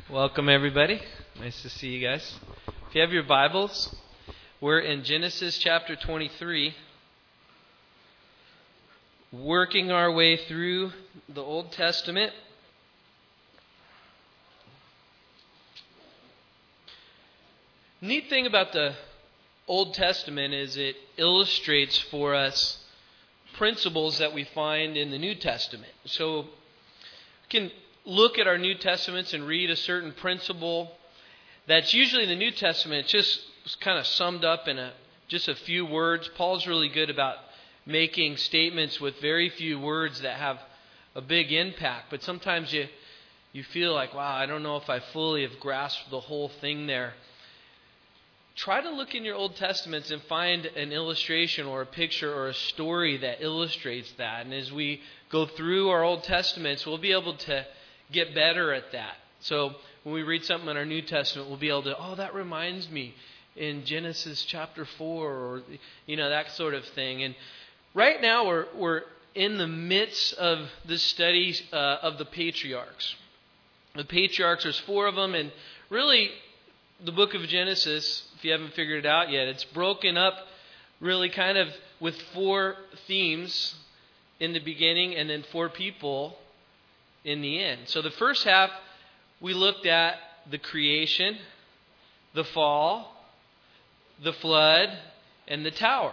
Welcome, everybody. Nice to see you guys. If you have your Bibles, we're in Genesis chapter 23, working our way through the Old Testament. Neat thing about the Old Testament is it illustrates for us principles that we find in the New Testament. So we can look at our New Testaments and read a certain principle that's usually in the New Testament. It's just kind of summed up in just a few words. Paul's really good about making statements with very few words that have a big impact. But sometimes you feel like, wow, I don't know if I fully have grasped the whole thing there. Try to look in your Old Testaments and find an illustration or a picture or a story that illustrates that. And as we go through our Old Testaments, we'll be able to get better at that. So when we read something in our New Testament, we'll be able to, that reminds me in Genesis chapter 4 or, that sort of thing. And right now we're in the midst of this study of the patriarchs. The patriarchs, there's 4 of them, and really the book of Genesis, if you haven't figured it out yet, it's broken up really kind of with 4 themes in the beginning and then 4 people in the end. So the first half, we looked at the creation, the fall, the flood, and the tower.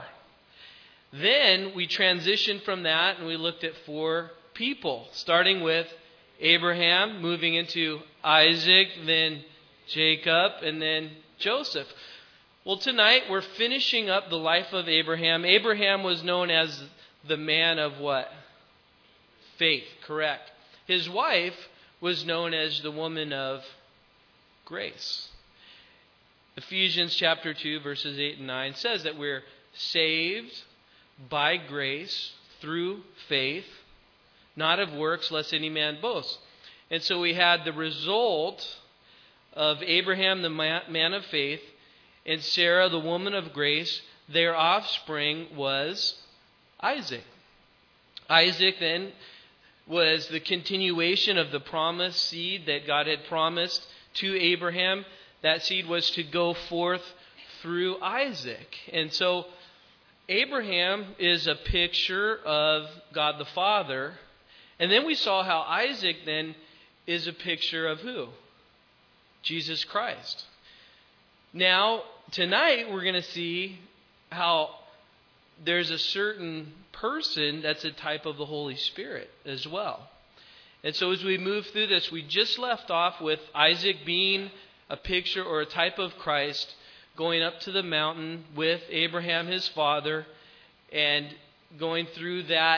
Then we transitioned from that and we looked at 4 people, starting with Abraham, moving into Isaac, then Jacob, and then Joseph. Well, tonight we're finishing up the life of Abraham. Abraham was known as the man of what? Faith, correct. His wife was known as the woman of grace. Ephesians chapter 2, verses 8 and 9 says that we're saved by grace through faith, not of works, lest any man boast. And so we had the result of Abraham, the man of faith, and Sarah, the woman of grace. Their offspring was Isaac. Isaac then was the continuation of the promised seed that God had promised to Abraham. That seed was to go forth through Isaac. And so Abraham is a picture of God the Father. And then we saw how Isaac then is a picture of who? Jesus Christ. Now, tonight we're going to see how there's a certain person that's a type of the Holy Spirit as well. And so as we move through this, we just left off with Isaac being a picture or a type of Christ, going up to the mountain with Abraham, his father, and going through that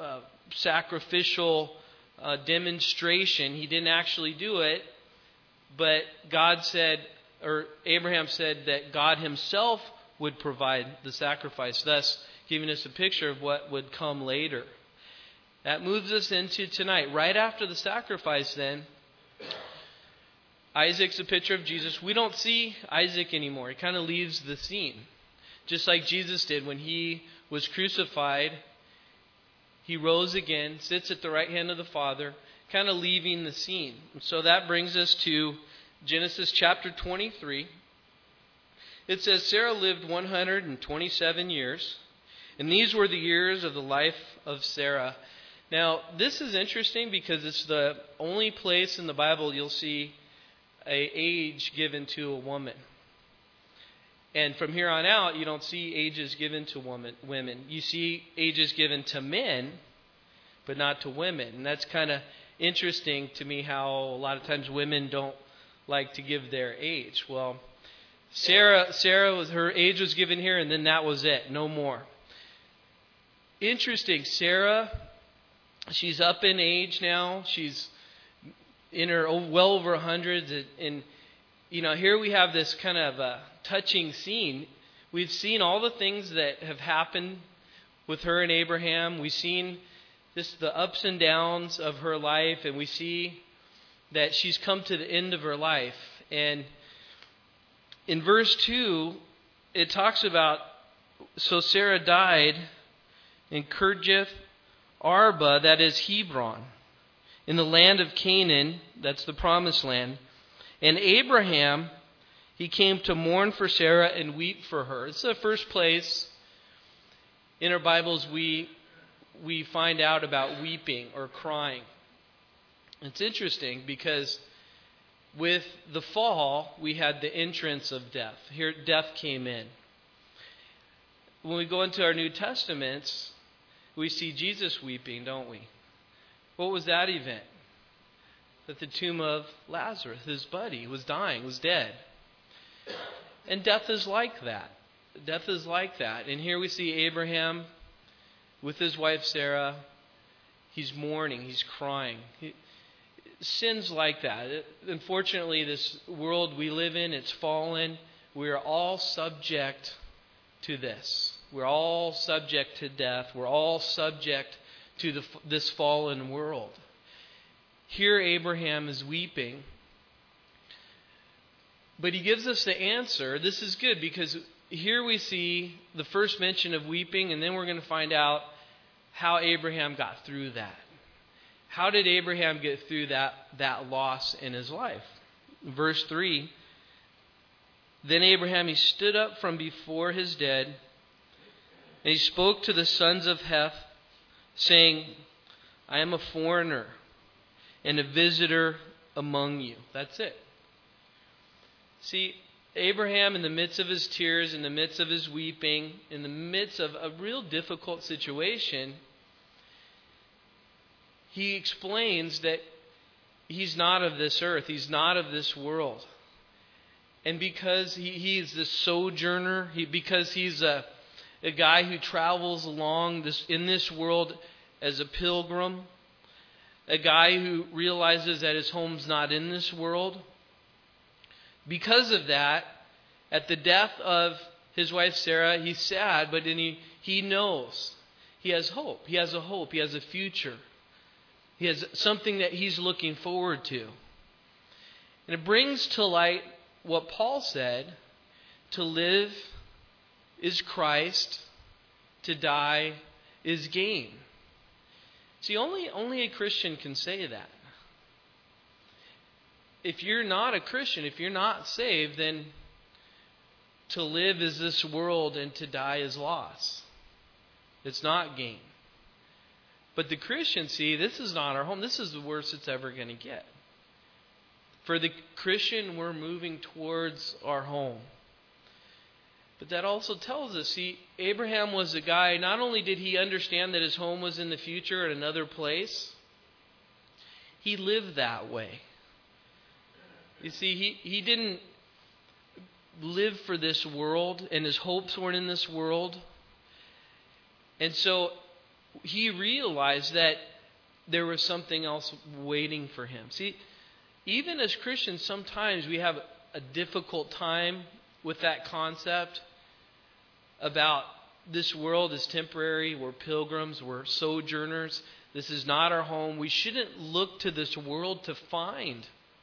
sacrificial demonstration. He didn't actually do it, but Abraham said that God himself would provide the sacrifice, thus giving us a picture of what would come later. That moves us into tonight. Right after the sacrifice then, Isaac's a picture of Jesus. We don't see Isaac anymore. He kind of leaves the scene. Just like Jesus did when he was crucified. He rose again, sits at the right hand of the Father, kind of leaving the scene. So that brings us to Genesis chapter 23. It says, Sarah lived 127 years, and these were the years of the life of Sarah. Now, this is interesting because it's the only place in the Bible you'll see an age given to a woman. And from here on out, you don't see ages given to women. You see ages given to men, but not to women. And that's kind of interesting to me how a lot of times women don't like to give their age. Well, Sarah her age was given here, and then that was it. No more. Interesting. Sarah, she's up in age now. She's in her well over 100. And, here we have this kind of a touching scene. We've seen all the things that have happened with her and Abraham. We've seen the ups and downs of her life, and we see that she's come to the end of her life. And in verse 2, it talks about, so Sarah died in Kirjath Arba, that is Hebron, in the land of Canaan, that's the promised land. And Abraham, he came to mourn for Sarah and weep for her. It's the first place in our Bibles we find out about weeping or crying. It's interesting because with the fall, we had the entrance of death. Here, death came in. When we go into our New Testaments, we see Jesus weeping, don't we? What was that event? That the tomb of Lazarus, his buddy, was dying, was dead. And death is like that. Death is like that. And here we see Abraham with his wife Sarah. He's mourning, he's crying. Sin's like that. Unfortunately, this world we live in, it's fallen. We are all subject to this. We're all subject to death. We're all subject to this fallen world. Here Abraham is weeping. But he gives us the answer. This is good because here we see the first mention of weeping, and then we're going to find out how Abraham got through that. How did Abraham get through that loss in his life? Verse 3, then Abraham, he stood up from before his dead, and he spoke to the sons of Heth, saying, I am a foreigner and a visitor among you. That's it. See, Abraham, in the midst of his tears, in the midst of his weeping, in the midst of a real difficult situation, he explains that he's not of this earth. He's not of this world. And because he's the sojourner, because he's a guy who travels along in this world as a pilgrim, a guy who realizes that his home's not in this world, because of that, at the death of his wife Sarah, he's sad, but then he knows. He has hope. He has a hope. He has a future. He has something that he's looking forward to. And it brings to light what Paul said, to live is Christ, to die is gain. See, only a Christian can say that. If you're not a Christian, if you're not saved, then to live is this world and to die is loss. It's not gain. But the Christian, see, this is not our home. This is the worst it's ever going to get. For the Christian, we're moving towards our home. But that also tells us, see, Abraham was a guy, not only did he understand that his home was in the future at another place, he lived that way. You see, he didn't live for this world, and his hopes weren't in this world. And so he realized that there was something else waiting for him. See, even as Christians, sometimes we have a difficult time with that concept about this world is temporary, we're pilgrims, we're sojourners, this is not our home. We shouldn't look to this world to find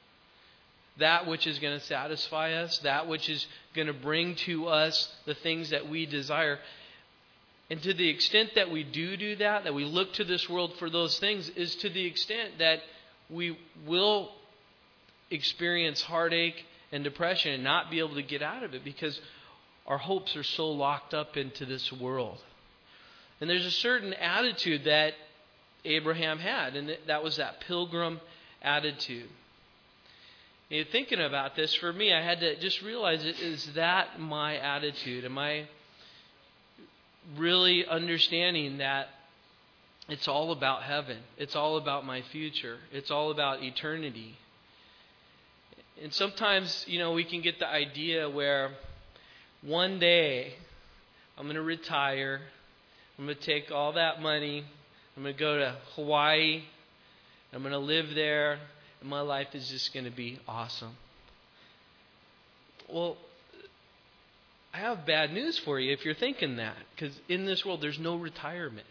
that which is going to satisfy us, that which is going to bring to us the things that we desire. And to the extent that we do that we look to this world for those things, is to the extent that we will experience heartache and depression and not be able to get out of it because our hopes are so locked up into this world. And there's a certain attitude that Abraham had, and that was that pilgrim attitude. And thinking about this, for me, I had to just realize, is that my attitude? Am I really understanding that it's all about heaven? It's all about my future. It's all about eternity. And sometimes, we can get the idea where one day I'm going to retire. I'm going to take all that money. I'm going to go to Hawaii. I'm going to live there. And my life is just going to be awesome. Well, I have bad news for you if you're thinking that. Because in this world, there's no retirement.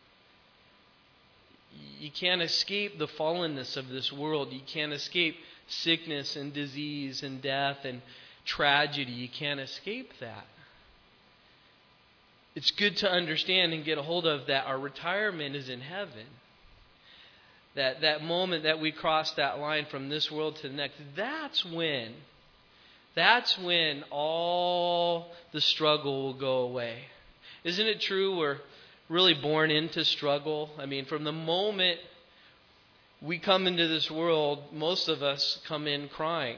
You can't escape the fallenness of this world. You can't escape sickness and disease and death and tragedy. You can't escape that. It's good to understand and get a hold of that our retirement is in heaven. that moment that we cross that line from this world to the next, that's when all the struggle will go away. Isn't it true we're really born into struggle? I mean, from the moment we come into this world, most of us come in crying.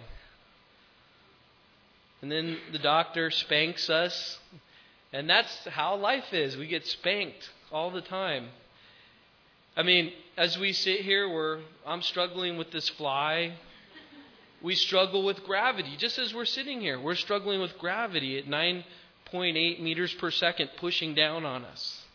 And then the doctor spanks us. And that's how life is. We get spanked all the time. I mean, as we sit here, I'm struggling with this fly. We struggle with gravity. Just as we're sitting here, we're struggling with gravity at 9.8 meters per second pushing down on us.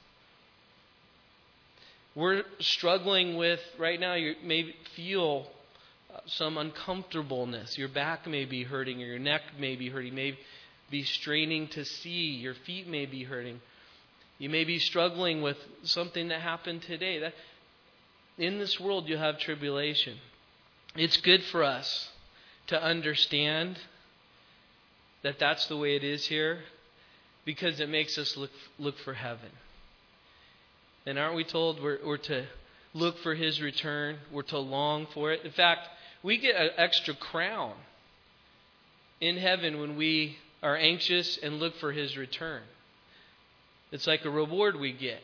We're struggling with, right now, you may feel some uncomfortableness. Your back may be hurting, or your neck may be hurting. You may be straining to see. Your feet may be hurting. You may be struggling with something that happened today. That in this world, you have tribulation. It's good for us to understand that that's the way it is here, because it makes us look for heaven. And aren't we told we're to look for His return? We're to long for it. In fact, we get an extra crown in heaven when we are anxious and look for His return. It's like a reward we get.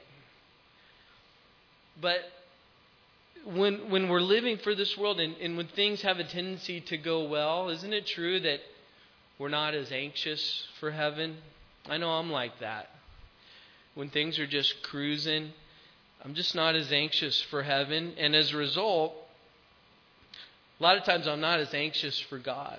But when we're living for this world and when things have a tendency to go well, isn't it true that we're not as anxious for heaven? I know I'm like that. When things are just cruising, I'm just not as anxious for heaven. And as a result, a lot of times I'm not as anxious for God.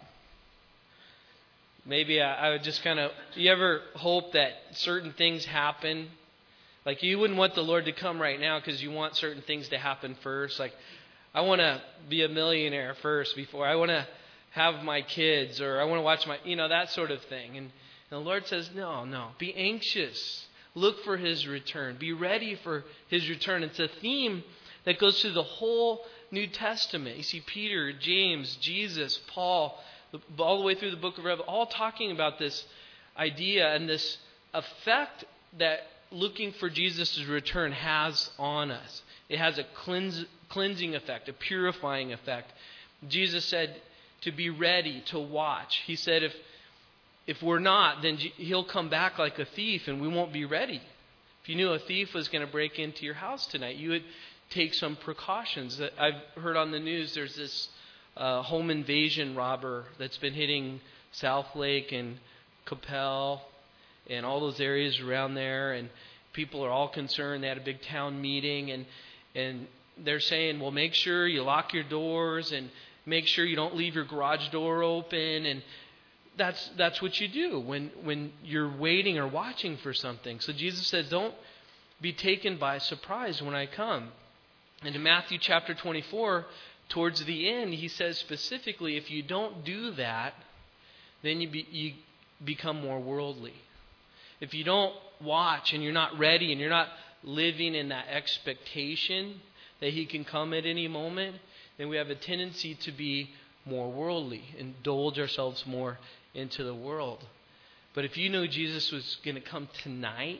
Maybe I would just you ever hope that certain things happen? Like you wouldn't want the Lord to come right now because you want certain things to happen first. Like, I want to be a millionaire first before I want to have my kids, or I want to watch that sort of thing. And the Lord says, no, be anxious. Look for His return. Be ready for His return. It's a theme that goes through the whole New Testament. You see Peter, James, Jesus, Paul, all the way through the book of Revelation, all talking about this idea and this effect that looking for Jesus' return has on us. It has a cleansing effect, a purifying effect. Jesus said to be ready, to watch. He said if we're not, then He'll come back like a thief and we won't be ready. If you knew a thief was going to break into your house tonight, you would take some precautions. I've heard on the news there's this home invasion robber that's been hitting South Lake and Capel and all those areas around there, and people are all concerned. They had a big town meeting, and they're saying, well, make sure you lock your doors and make sure you don't leave your garage door open. And that's what you do when you're waiting or watching for something. So Jesus says, don't be taken by surprise when I come. And in Matthew chapter 24, towards the end, He says specifically, if you don't do that, then you become more worldly. If you don't watch and you're not ready and you're not living in that expectation that He can come at any moment, then we have a tendency to be more worldly, indulge ourselves more into the world. But if you knew Jesus was going to come tonight,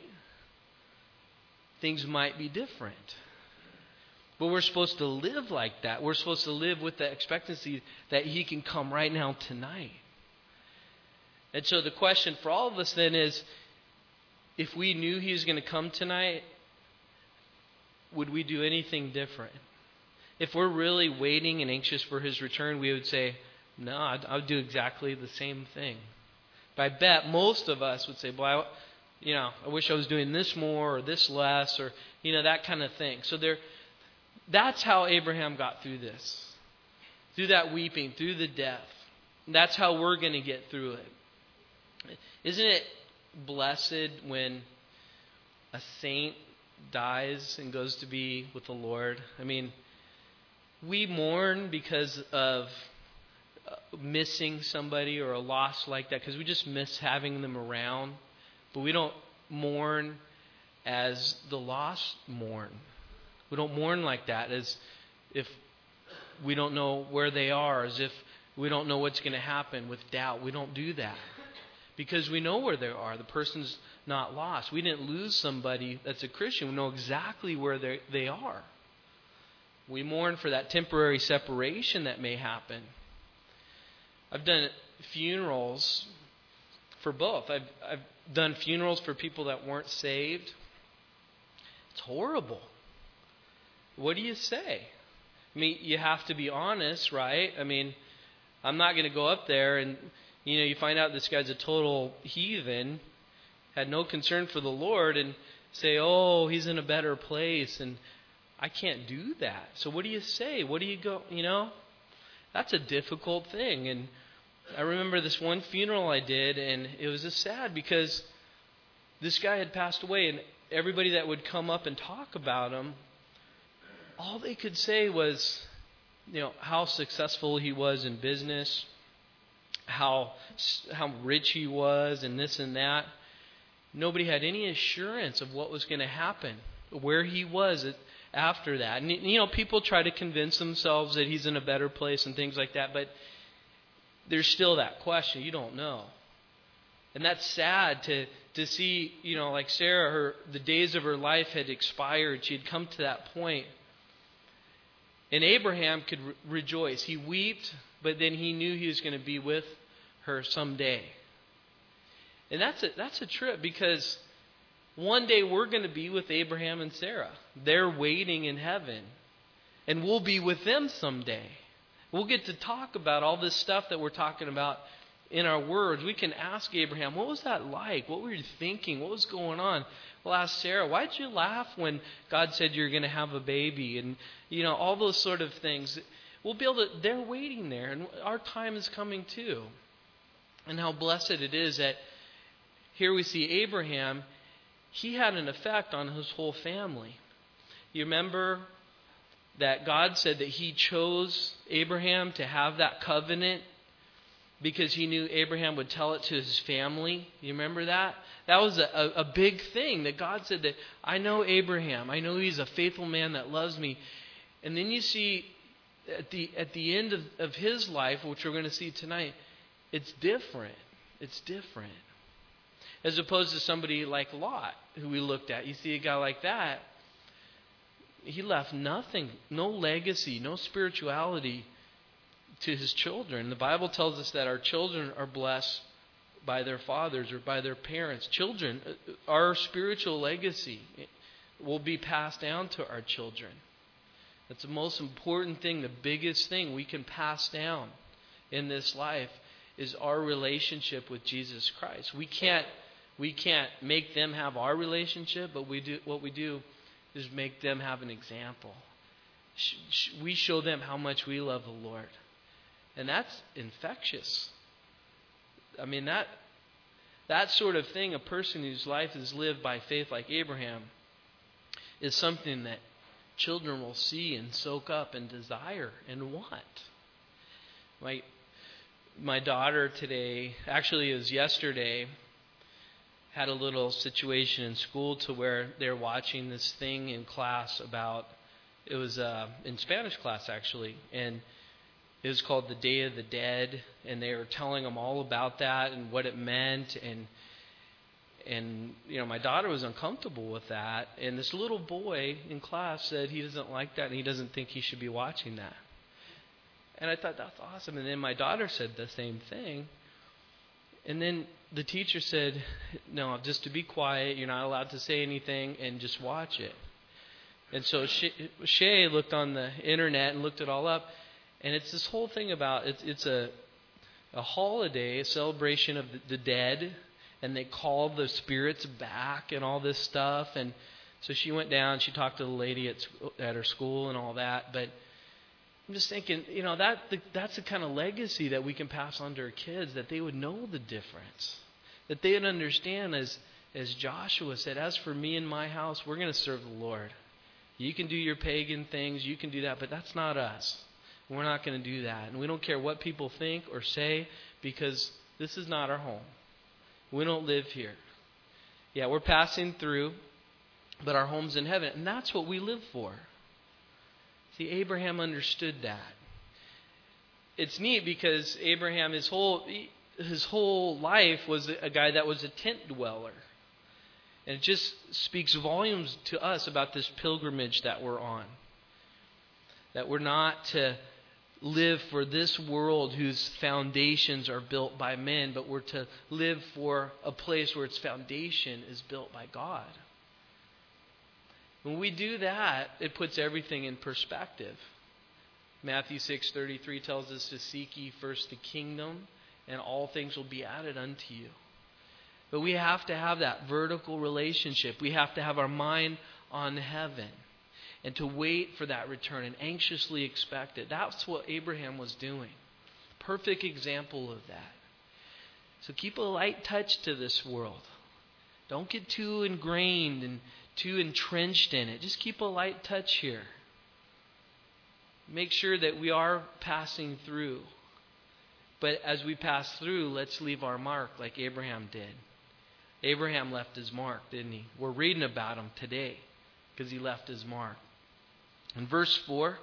things might be different. But we're supposed to live like that. We're supposed to live with the expectancy that He can come right now tonight. And so the question for all of us then is, if we knew He was going to come tonight, would we do anything different? If we're really waiting and anxious for His return, we would say, no, I would do exactly the same thing. But I bet most of us would say, boy, I wish I was doing this more or this less, or that kind of thing. So that's how Abraham got through this. Through that weeping, through the death. That's how we're going to get through it. Isn't it blessed when a saint dies and goes to be with the Lord? I mean, we mourn because of missing somebody or a loss like that, because we just miss having them around. But we don't mourn as the lost mourn. We don't mourn like that as if we don't know where they are, as if we don't know what's going to happen with doubt. We don't do that because we know where they are. The person's not lost. We didn't lose somebody that's a Christian. We know exactly where they are. We mourn for that temporary separation that may happen. I've done funerals for both. I've done funerals for people that weren't saved. It's horrible. What do you say? I mean, you have to be honest, right? I mean, I'm not going to go up there and, you find out this guy's a total heathen, had no concern for the Lord, and say, oh, he's in a better place. And I can't do that. So what do you say? What do you go, That's a difficult thing. And I remember this one funeral I did, and it was just sad because this guy had passed away, and everybody that would come up and talk about him, all they could say was, how successful he was in business, how rich he was, and this and that. Nobody had any assurance of what was going to happen, where he was after that. And, people try to convince themselves that he's in a better place and things like that, but there's still that question. You don't know. And that's sad to see, like Sarah, the days of her life had expired. She had come to that point. And Abraham could rejoice. He wept, but then he knew he was going to be with her someday. And that's a trip, because one day we're going to be with Abraham and Sarah. They're waiting in heaven. And we'll be with them someday. We'll get to talk about all this stuff that we're talking about in our words. We can ask Abraham, what was that like? What were you thinking? What was going on? We'll ask Sarah, why did you laugh when God said you're going to have a baby? And, all those sort of things. We'll be able to, they're waiting there, and our time is coming too. And how blessed it is that here we see Abraham, he had an effect on his whole family. You remember that God said that he chose Abraham to have that covenant because he knew Abraham would tell it to his family. You remember that? That was a big thing, that God said that I know Abraham. I know he's a faithful man that loves me. And then you see at the end of his life, which we're going to see tonight, it's different. It's different. As opposed to somebody like Lot, who we looked at. You see a guy like that, he left nothing, no legacy, no spirituality to his children. The Bible tells us that our children are blessed by their fathers or by their parents. Children, our spiritual legacy will be passed down to our children. That's the most important thing, the biggest thing we can pass down in this life is our relationship with Jesus Christ. We can't make them have our relationship, but what we do is make them have an example. We show them how much we love the Lord. And that's infectious. I mean, that sort of thing, a person whose life is lived by faith like Abraham, is something that children will see and soak up and desire and want. My daughter today, actually it was yesterday, had a little situation in school to where they're watching this thing in class about, it was in Spanish class actually, and it was called the Day of the Dead, and they were telling them all about that and what it meant, and my daughter was uncomfortable with that, and this little boy in class said he doesn't like that and he doesn't think he should be watching that. And I thought, that's awesome. And then my daughter said the same thing. And then the teacher said, no, just to be quiet, you're not allowed to say anything, and just watch it. And so Shay looked on the internet and looked it all up, and it's this whole thing about, it's a holiday, a celebration of the dead, and they call the spirits back and all this stuff. And so she went down, she talked to the lady at her school and all that, but I'm just thinking, that's the kind of legacy that we can pass on to our kids, that they would know the difference. That they would understand, as Joshua said, as for me and my house, we're going to serve the Lord. You can do your pagan things, you can do that, but that's not us. We're not going to do that. And we don't care what people think or say, because this is not our home. We don't live here. Yeah, we're passing through, but our home's in heaven. And that's what we live for. See, Abraham understood that. It's neat because Abraham, his whole life was a guy that was a tent dweller. And it just speaks volumes to us about this pilgrimage that we're on. That we're not to live for this world whose foundations are built by men, but we're to live for a place where its foundation is built by God. When we do that, it puts everything in perspective. Matthew 6:33 tells us to seek ye first the kingdom, and all things will be added unto you. But we have to have that vertical relationship. We have to have our mind on heaven and to wait for that return and anxiously expect it. That's what Abraham was doing. Perfect example of that. So keep a light touch to this world. Don't get too ingrained and too entrenched in it. Just keep a light touch here. Make sure that we are passing through. But as we pass through, let's leave our mark like Abraham did. Abraham left his mark, didn't he? We're reading about him today because he left his mark. In verse 4,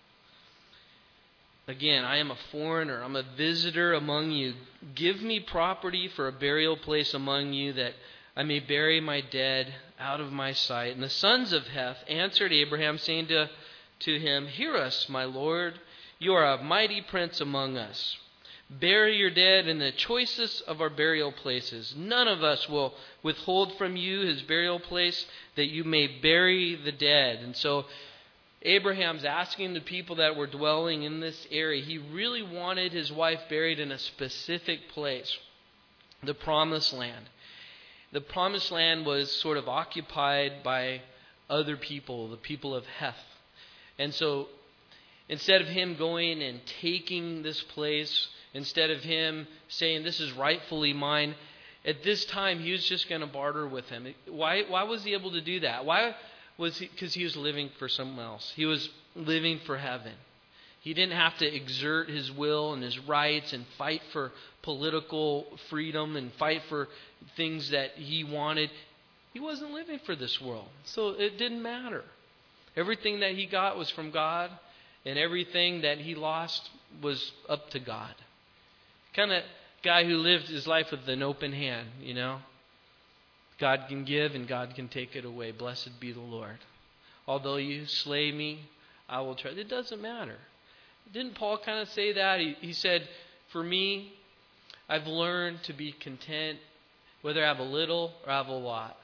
again, I am a foreigner, I'm a visitor among you. Give me property for a burial place among you, that I may bury my dead out of my sight. And the sons of Heth answered Abraham, saying to him, Hear us, my Lord, you are a mighty prince among us. Bury your dead in the choicest of our burial places. None of us will withhold from you his burial place, that you may bury the dead. And so Abraham's asking the people that were dwelling in this area, he really wanted his wife buried in a specific place, the Promised Land. The Promised Land was sort of occupied by other people, the people of Heth. And so instead of him going and taking this place, instead of him saying, this is rightfully mine, at this time he was just going to barter with him. Why was he able to do that? Why was he? Because he was living for someone else. He was living for heaven. He didn't have to exert his will and his rights and fight for political freedom and fight for things that he wanted. He wasn't living for this world. So it didn't matter. Everything that he got was from God, and everything that he lost was up to God. Kind of guy who lived his life with an open hand, you know. God can give and God can take it away. Blessed be the Lord. Although you slay me, I will try. It doesn't matter. Didn't Paul kind of say that? He said, for me, I've learned to be content, whether I have a little or I have a lot.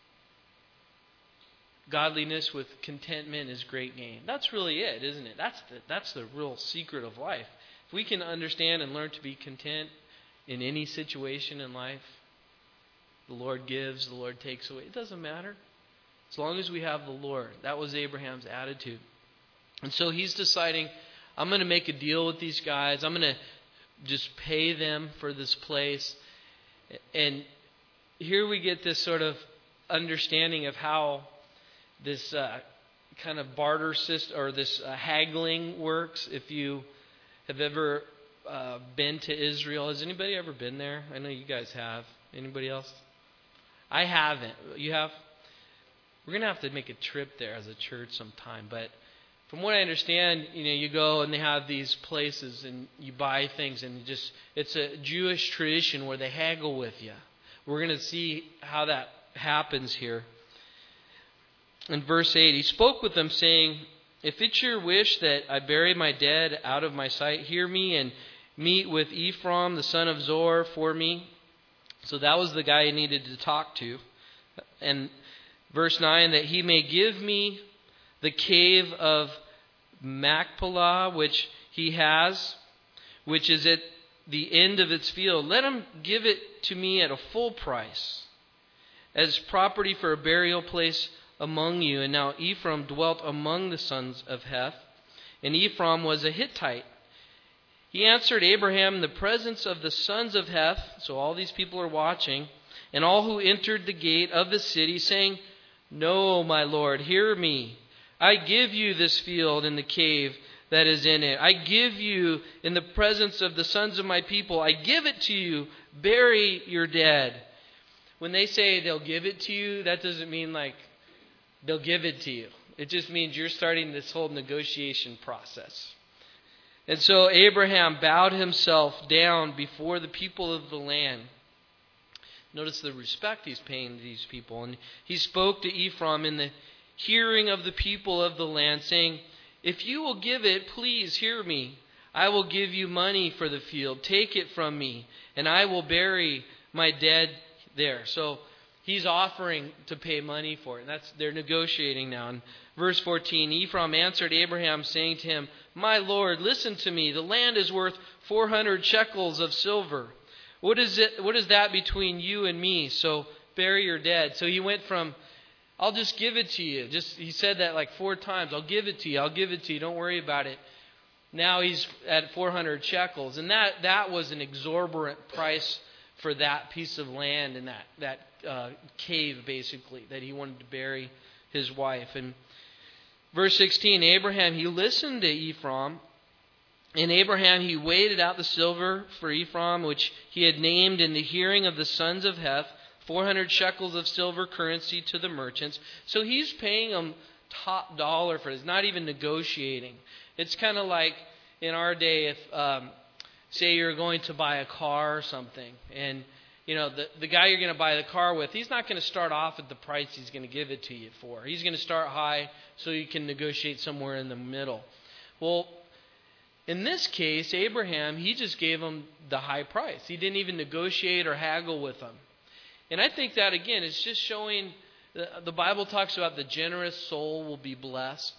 Godliness with contentment is great gain. That's really it, isn't it? That's the real secret of life. If we can understand and learn to be content in any situation in life, the Lord gives, the Lord takes away. It doesn't matter. As long as we have the Lord. That was Abraham's attitude. And so he's deciding, I'm going to make a deal with these guys. I'm going to just pay them for this place. And here we get this sort of understanding of how this kind of barter system or this haggling works. If you have ever been to Israel, has anybody ever been there? I know you guys have. Anybody else? I haven't. You have? We're going to have to make a trip there as a church sometime. But from what I understand, you go and they have these places and you buy things, and it's a Jewish tradition where they haggle with you. We're going to see how that happens here. In verse 8, he spoke with them, saying, If it's your wish that I bury my dead out of my sight, hear me and meet with Ephraim, the son of Zohar, for me. So that was the guy he needed to talk to. And verse 9, that he may give me the cave of Machpelah, which he has, which is at the end of its field. Let him give it to me at a full price, as property for a burial place among you. And now Ephraim dwelt among the sons of Heth, and Ephraim was a Hittite. He answered Abraham in the presence of the sons of Heth, so all these people are watching, and all who entered the gate of the city, saying, No, my Lord, hear me. I give you this field and the cave that is in it. I give you in the presence of the sons of my people. I give it to you. Bury your dead. When they say they'll give it to you, that doesn't mean like they'll give it to you. It just means you're starting this whole negotiation process. And so Abraham bowed himself down before the people of the land. Notice the respect he's paying to these people. And he spoke to Ephraim in the hearing of the people of the land, saying, If you will give it, please hear me. I will give you money for the field. Take it from me, and I will bury my dead there. So he's offering to pay money for it. They're negotiating now. In verse 14, Ephraim answered Abraham, saying to him, My Lord, listen to me. The land is worth 400 shekels of silver. What is that between you and me? So bury your dead. So he went from, I'll just give it to you. He said that like 4 times. I'll give it to you. I'll give it to you. Don't worry about it. Now he's at 400 shekels. And that was an exorbitant price for that piece of land and that cave, basically, that he wanted to bury his wife. And verse 16, Abraham, he listened to Ephraim. And Abraham, he weighed out the silver for Ephraim, which he had named in the hearing of the sons of Heth, 400 shekels of silver currency to the merchants. So he's paying them top dollar for this, not even negotiating. It's kind of like in our day, if say you're going to buy a car or something, and the guy you're going to buy the car with, he's not going to start off at the price he's going to give it to you for. He's going to start high so you can negotiate somewhere in the middle. Well, in this case, Abraham, he just gave him the high price. He didn't even negotiate or haggle with him. And I think that, again, it's just showing, the Bible talks about the generous soul will be blessed.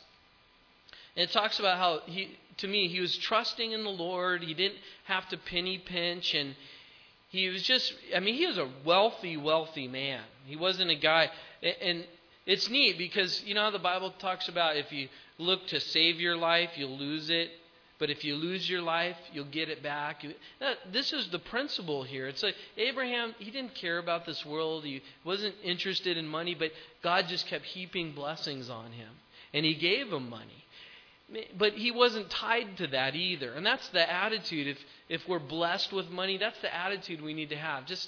And it talks about how, he was trusting in the Lord. He didn't have to penny pinch. And he was he was a wealthy, wealthy man. He wasn't a guy. And it's neat because, how the Bible talks about if you look to save your life, you'll lose it. But if you lose your life, you'll get it back. This is the principle here. It's like Abraham, he didn't care about this world. He wasn't interested in money, but God just kept heaping blessings on him. And he gave him money. But he wasn't tied to that either. And that's the attitude. If we're blessed with money, that's the attitude we need to have. Just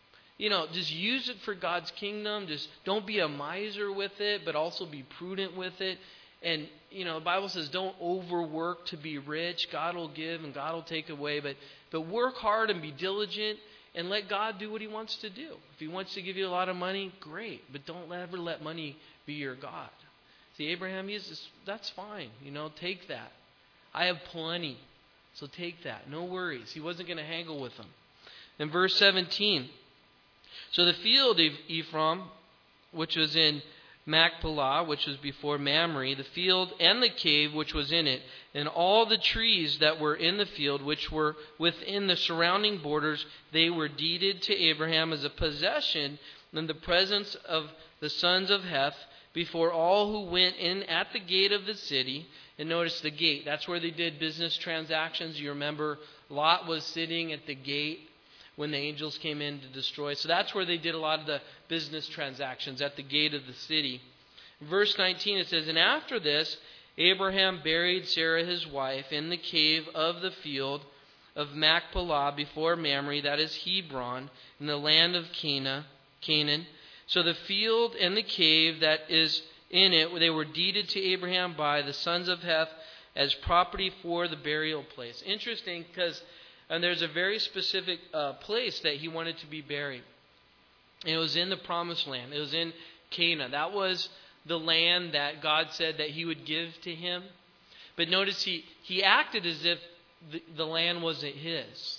use it for God's kingdom. Just don't be a miser with it, but also be prudent with it. And, the Bible says don't overwork to be rich. God will give and God will take away. But work hard and be diligent and let God do what he wants to do. If he wants to give you a lot of money, great. But don't ever let money be your God. See, Abraham, that's fine. Take that. I have plenty. So take that. No worries. He wasn't going to haggle with them. In verse 17, so the field of Ephraim, which was in Machpelah, which was before Mamre, the field and the cave which was in it, and all the trees that were in the field which were within the surrounding borders, they were deeded to Abraham as a possession in the presence of the sons of Heth before all who went in at the gate of the city. And notice the gate. That's where they did business transactions. You remember Lot was sitting at the gate when the angels came in to destroy. So that's where they did a lot of the business transactions, at the gate of the city. Verse 19, it says, And after this, Abraham buried Sarah his wife in the cave of the field of Machpelah before Mamre, that is Hebron, in the land of Canaan. So the field and the cave that is in it, they were deeded to Abraham by the sons of Heth as property for the burial place. Interesting, because there's a very specific place that he wanted to be buried. And it was in the Promised Land. It was in Canaan. That was the land that God said that he would give to him. But notice he acted as if the land wasn't his.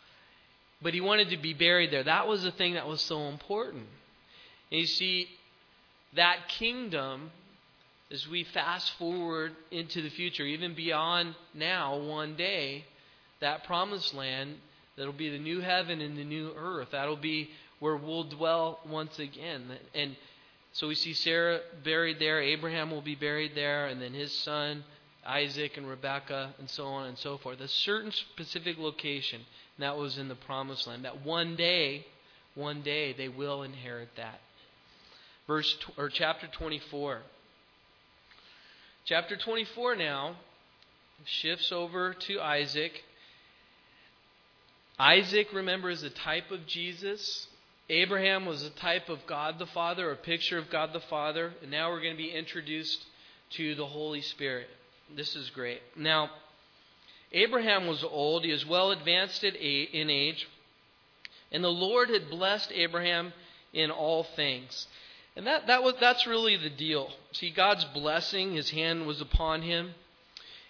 But he wanted to be buried there. That was the thing that was so important. And you see, that kingdom, as we fast forward into the future, even beyond now, one day, that Promised Land, that'll be the new heaven and the new earth. That'll be where we'll dwell once again. And so we see Sarah buried there. Abraham will be buried there. And then his son, Isaac and Rebekah, and so on and so forth. A certain specific location. And that was in the Promised Land. That one day they will inherit that. Chapter 24. Chapter 24 now shifts over to Isaac. Isaac, remember, is a type of Jesus. Abraham was a type of God the Father, or a picture of God the Father. And now we're going to be introduced to the Holy Spirit. This is great. Now, Abraham was old. He was well advanced in age. And the Lord had blessed Abraham in all things. And that's really the deal. See, God's blessing, his hand was upon him.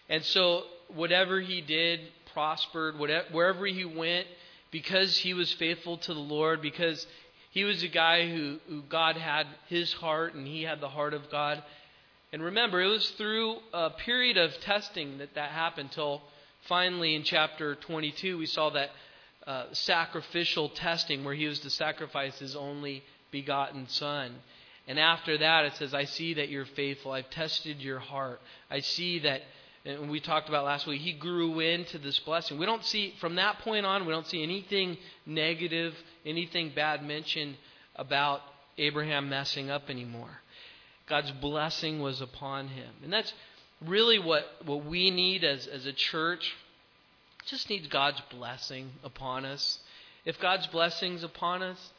And so whatever he did prospered, wherever he went, because he was faithful to the Lord, because he was a guy who God had his heart and he had the heart of God. And remember, it was through a period of testing that happened till finally in chapter 22 we saw that sacrificial testing where he was to sacrifice his only begotten son. And after that it says, I see that you're faithful. I've tested your heart. I see that, and we talked about last week, he grew into this blessing. We don't see, from that point on, we don't see anything negative, anything bad mentioned about Abraham messing up anymore. God's blessing was upon him. And that's really what we need as a church. Just need God's blessing upon us. If God's blessing's upon us,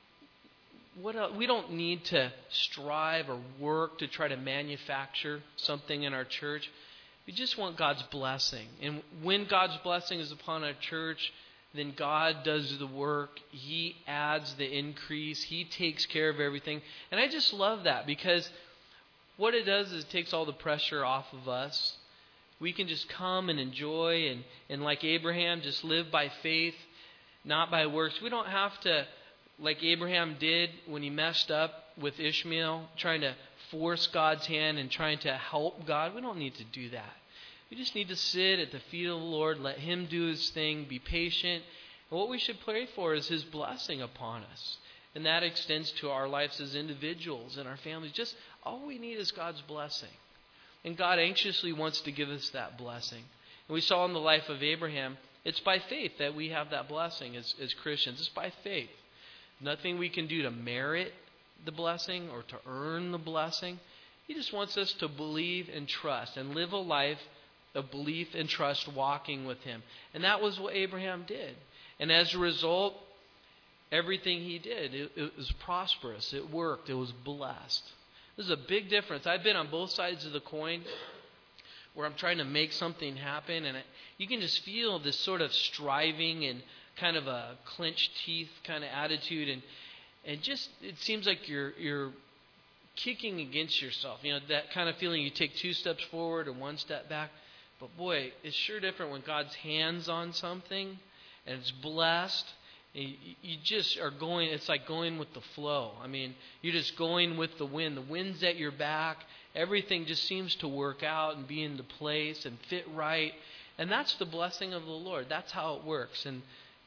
what else? We don't need to strive or work to try to manufacture something in our church. We just want God's blessing. And when God's blessing is upon our church, then God does the work. He adds the increase. He takes care of everything. And I just love that, because what it does is it takes all the pressure off of us. We can just come and enjoy and like Abraham, just live by faith, not by works. We don't have to, like Abraham did when he messed up with Ishmael, trying to force God's hand and trying to help God. We don't need to do that. We just need to sit at the feet of the Lord, let Him do His thing, be patient. And what we should pray for is His blessing upon us. And that extends to our lives as individuals and our families. Just all we need is God's blessing. And God anxiously wants to give us that blessing. And we saw in the life of Abraham, it's by faith that we have that blessing as Christians. It's by faith. Nothing we can do to merit the blessing or to earn the blessing. He just wants us to believe and trust and live a life of belief and trust walking with Him. And that was what Abraham did. And as a result, everything he did, it was prosperous. It worked. It was blessed. This is a big difference. I've been on both sides of the coin where I'm trying to make something happen, and you can just feel this sort of striving and kind of a clenched teeth kind of attitude, and just it seems like you're kicking against yourself. You know, that kind of feeling. You take 2 steps forward and 1 step back. But boy, it's sure different when God's hands on something and it's blessed. You just are going, it's like going with the flow. I mean, you're just going with the wind. The wind's at your back. Everything just seems to work out and be into place and fit right. And that's the blessing of the Lord. That's how it works. And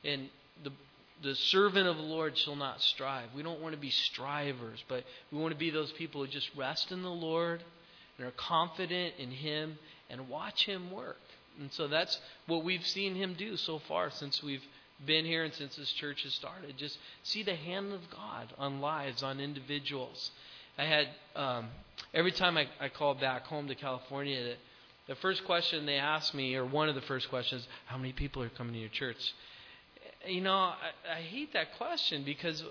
the servant of the Lord shall not strive. We don't want to be strivers, but we want to be those people who just rest in the Lord and are confident in Him and watch Him work. And so that's what we've seen Him do so far since we've been here and since this church has started. Just see the hand of God on lives, on individuals. I had, every time I called back home to California, the first question they asked me, or one of the first questions, how many people are coming to your church? You know, I hate that question because,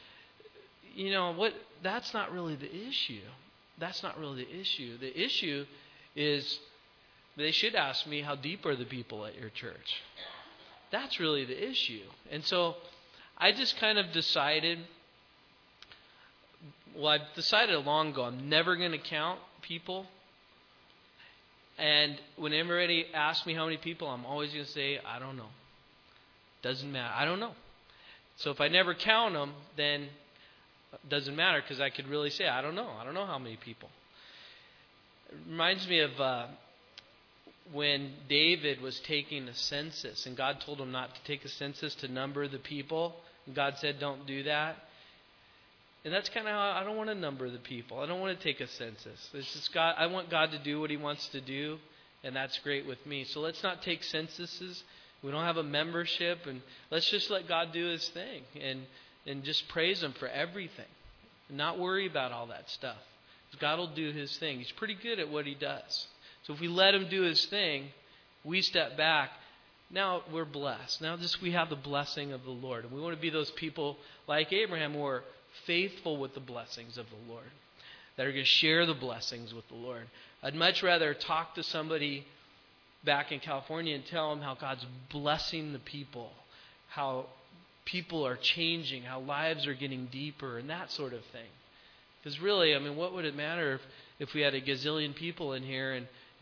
you know, that's not really the issue. That's not really the issue. The issue is they should ask me, how deep are the people at your church? That's really the issue. And so I just kind of decided, I've decided long ago, I'm never going to count people. And when anybody asks me how many people, I'm always going to say, I don't know. Doesn't matter. I don't know. So if I never count them, then it doesn't matter, because I could really say, I don't know. I don't know how many people. It reminds me of when David was taking a census, and God told him not to take a census to number the people. And God said, don't do that. And that's kind of how I don't want to number the people. I don't want to take a census. It's just God. I want God to do what He wants to do, and that's great with me. So let's not take censuses. We don't have a membership, and let's just let God do His thing and just praise Him for everything. And not worry about all that stuff. God will do His thing. He's pretty good at what He does. So if we let Him do His thing, we step back. Now we're blessed. Now we have the blessing of the Lord. And we want to be those people like Abraham who are faithful with the blessings of the Lord, that are going to share the blessings with the Lord. I'd much rather talk to somebody back in California and tell them how God's blessing the people, how people are changing, how lives are getting deeper, and that sort of thing. Because really, I mean, what would it matter if we had a gazillion people in here and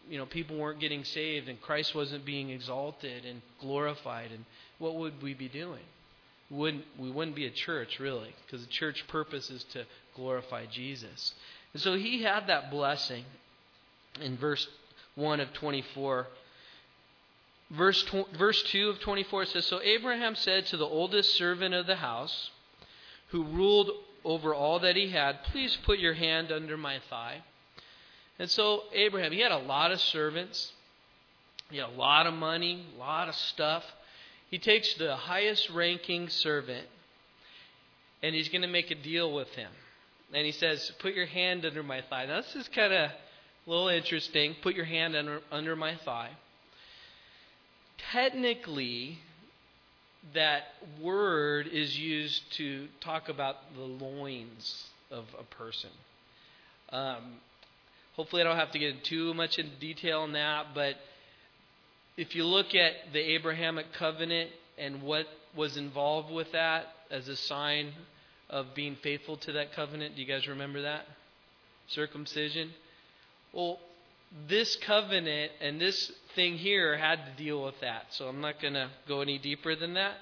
people weren't getting saved and Christ wasn't being exalted and glorified, and what would we be doing? We wouldn't be a church, really, because the church purpose is to glorify Jesus. And so he had that blessing in verse 1 of 24. Verse 2 of 24 says, "So Abraham said to the oldest servant of the house, who ruled over all that he had, 'Please put your hand under my thigh.'" And so Abraham, he had a lot of servants. He had a lot of money, a lot of stuff. He takes the highest ranking servant and he's going to make a deal with him. And he says, "Put your hand under my thigh." Now this is kind of a little interesting. Put your hand under my thigh. Technically, that word is used to talk about the loins of a person. Hopefully I don't have to get too much into detail on that, but if you look at the Abrahamic covenant and what was involved with that as a sign of being faithful to that covenant, do you guys remember that? Circumcision. Well, this covenant and this thing here had to deal with that. So I'm not going to go any deeper than that.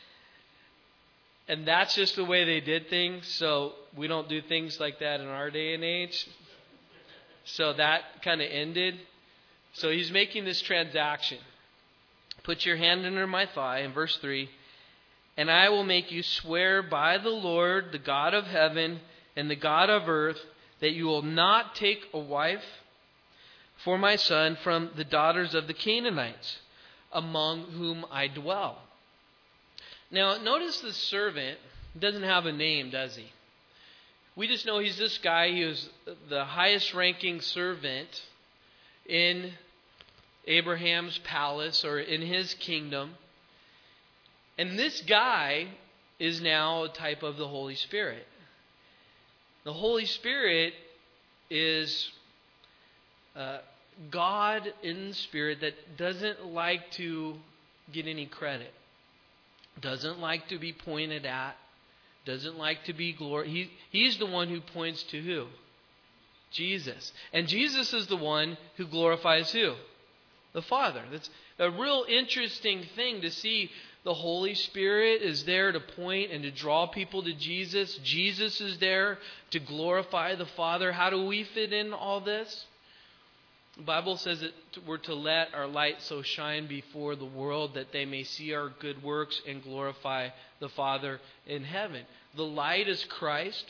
And that's just the way they did things. So we don't do things like that in our day and age. So that kind of ended. So he's making this transaction. "Put your hand under my thigh," in verse 3, "and I will make you swear by the Lord, the God of heaven and the God of earth, that you will not take a wife for my son from the daughters of the Canaanites, among whom I dwell." Now, notice the servant doesn't have a name, does he? We just know he's this guy. He was the highest ranking servant in Abraham's palace or in his kingdom. And this guy is now a type of the Holy Spirit. The Holy Spirit is God in the Spirit that doesn't like to get any credit, doesn't like to be pointed at, doesn't like to be glorified. He's the one who points to who? Jesus. And Jesus is the one who glorifies who? The Father. That's a real interesting thing to see. The Holy Spirit is there to point and to draw people to Jesus. Jesus is there to glorify the Father. How do we fit in all this? The Bible says that we're to let our light so shine before the world that they may see our good works and glorify the Father in heaven. The light is Christ.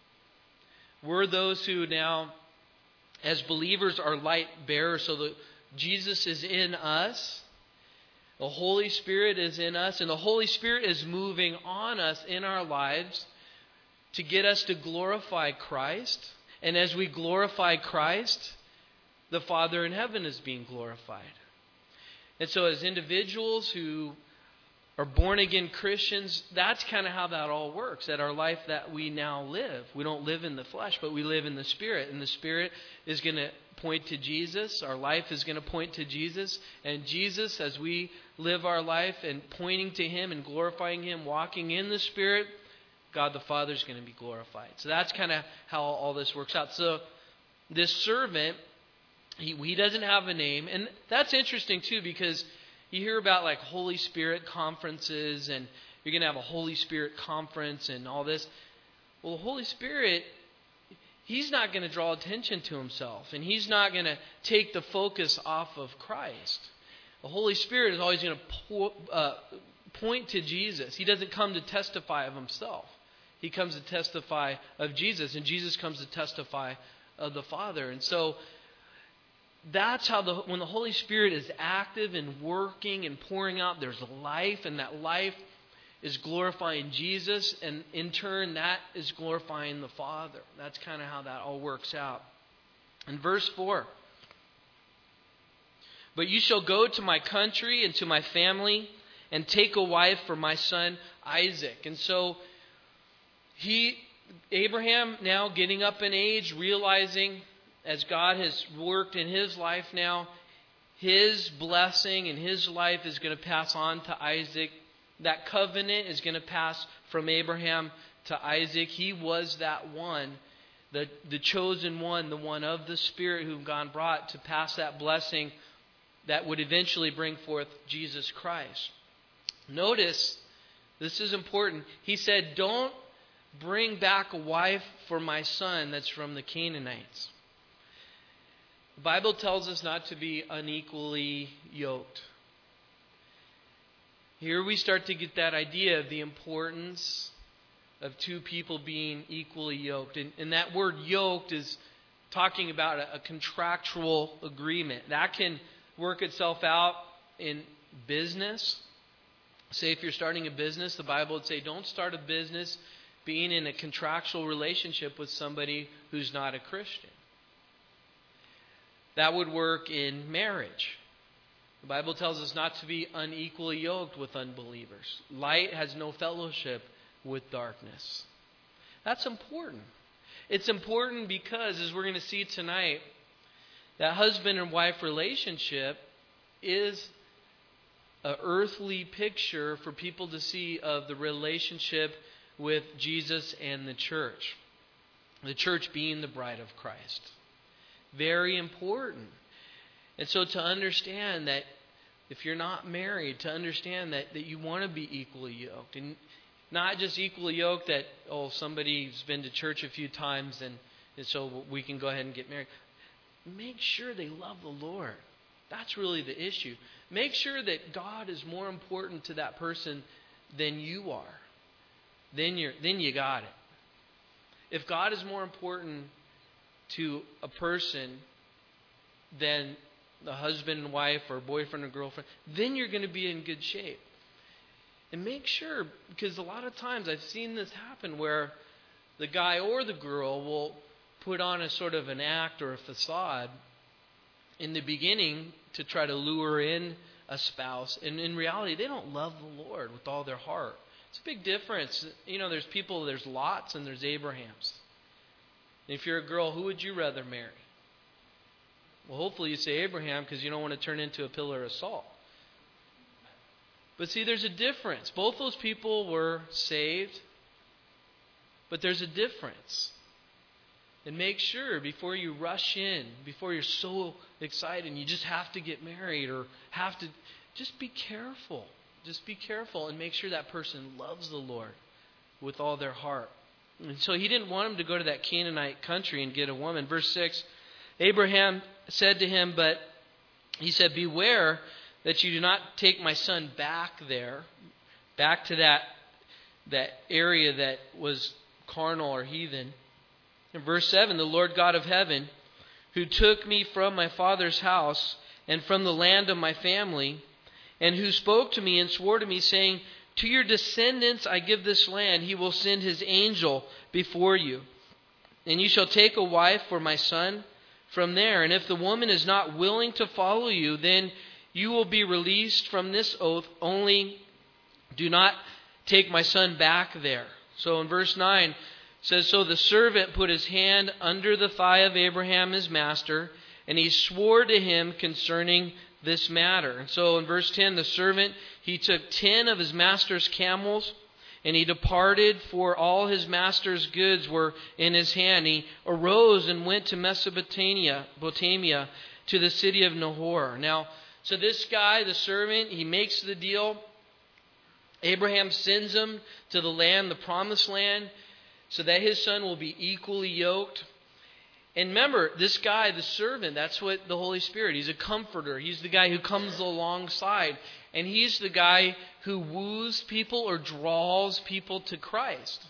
We're those who now, as believers, are light bearers, so that Jesus is in us. The Holy Spirit is in us, and the Holy Spirit is moving on us in our lives to get us to glorify Christ. And as we glorify Christ, the Father in heaven is being glorified. And so as individuals who are born-again Christians, that's kind of how that all works. That our life that we now live, we don't live in the flesh, but we live in the Spirit. And the Spirit is going to point to Jesus. Our life is going to point to Jesus. And Jesus, as we live our life and pointing to Him and glorifying Him, walking in the Spirit, God the Father is going to be glorified. So that's kind of how all this works out. So this servant, he doesn't have a name. And that's interesting too, because you hear about like Holy Spirit conferences, and you're going to have a Holy Spirit conference and all this. Well, the Holy Spirit, He's not going to draw attention to Himself, and He's not going to take the focus off of Christ. The Holy Spirit is always going to point to Jesus. He doesn't come to testify of Himself. He comes to testify of Jesus, and Jesus comes to testify of the Father. And so that's how when the Holy Spirit is active and working and pouring out, there's life, and that life is glorifying Jesus, and in turn that is glorifying the Father. That's kind of how that all works out. In verse 4, "But you shall go to my country and to my family and take a wife for my son Isaac." And so Abraham, now getting up in age, realizing as God has worked in his life now, His blessing in his life is going to pass on to Isaac. That covenant is going to pass from Abraham to Isaac. He was that one the chosen one, the one of the Spirit whom God brought to pass that blessing that would eventually bring forth Jesus Christ. Notice, this is important. He said, don't bring back a wife for my son that's from the Canaanites. The Bible tells us not to be unequally yoked. Here we start to get that idea of the importance of two people being equally yoked. And that word yoked is talking about a contractual agreement. That can work itself out in business. Say if you're starting a business, the Bible would say don't start a business being in a contractual relationship with somebody who's not a Christian. That would work in marriage. The Bible tells us not to be unequally yoked with unbelievers. Light has no fellowship with darkness. That's important. It's important because, as we're going to see tonight, that husband and wife relationship is an earthly picture for people to see of the relationship with Jesus and the church. The church being the bride of Christ. Very important. And so to understand that if you're not married, to understand that you want to be equally yoked. And not just equally yoked that, somebody's been to church a few times and so we can go ahead and get married. Make sure they love the Lord. That's really the issue. Make sure that God is more important to that person than you are. Then you got it. If God is more important to a person than the husband and wife or boyfriend or girlfriend, then you're going to be in good shape. And make sure, because a lot of times I've seen this happen where the guy or the girl will put on a sort of an act or a facade in the beginning to try to lure in a spouse. And in reality, they don't love the Lord with all their heart. It's a big difference. There's Lots and there's Abrahams. And if you're a girl, who would you rather marry? Well, hopefully you say Abraham because you don't want to turn into a pillar of salt. But see, there's a difference. Both those people were saved, but there's a difference. And make sure before you rush in, before you're so excited and you just have to get married or have to, just be careful. Just be careful and make sure that person loves the Lord with all their heart. And so he didn't want him to go to that Canaanite country and get a woman. Verse 6, Abraham said to him, but he said, beware that you do not take my son back there, back to that area that was carnal or heathen. In verse 7, the Lord God of heaven, who took me from my father's house and from the land of my family, and who spoke to me and swore to me, saying, to your descendants I give this land, he will send his angel before you. And you shall take a wife for my son from there. And if the woman is not willing to follow you, then you will be released from this oath. Only do not take my son back there. So in verse 9 it says, so the servant put his hand under the thigh of Abraham his master, and he swore to him concerning this matter. And so in verse 10, the servant, he took 10 of his master's camels, and he departed, for all his master's goods were in his hand. He arose and went to Mesopotamia, to the city of Nahor. Now, so this guy, the servant, he makes the deal. Abraham sends him to the land, the promised land, so that his son will be equally yoked. And remember, this guy, the servant, that's what the Holy Spirit, he's a comforter. He's the guy who comes alongside. And he's the guy who woos people or draws people to Christ.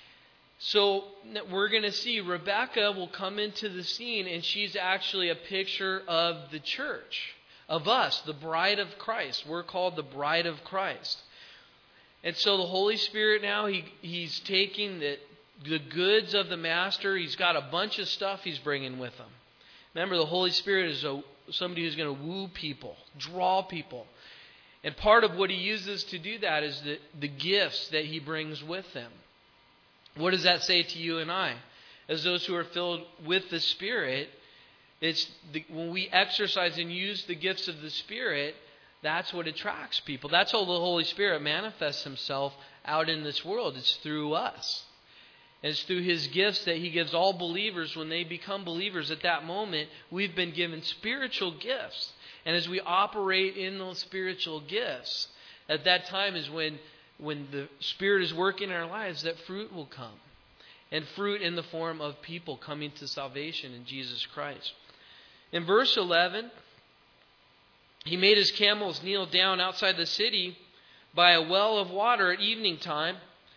So we're going to see Rebecca will come into the scene, and she's actually a picture of the church, of us, the bride of Christ. We're called the bride of Christ. And so the Holy Spirit now, he's taking the goods of the master. He's got a bunch of stuff he's bringing with him. Remember, the Holy Spirit is somebody who's going to woo people, draw people. And part of what he uses to do that is the gifts that he brings with him. What does that say to you and I? As those who are filled with the Spirit, when we exercise and use the gifts of the Spirit, that's what attracts people. That's how the Holy Spirit manifests himself out in this world. It's through us. And it's through His gifts that He gives all believers. When they become believers at that moment, we've been given spiritual gifts. And as we operate in those spiritual gifts, at that time is when the Spirit is working in our lives, that fruit will come. And fruit in the form of people coming to salvation in Jesus Christ. In verse 11, He made His camels kneel down outside the city by a well of water at evening time,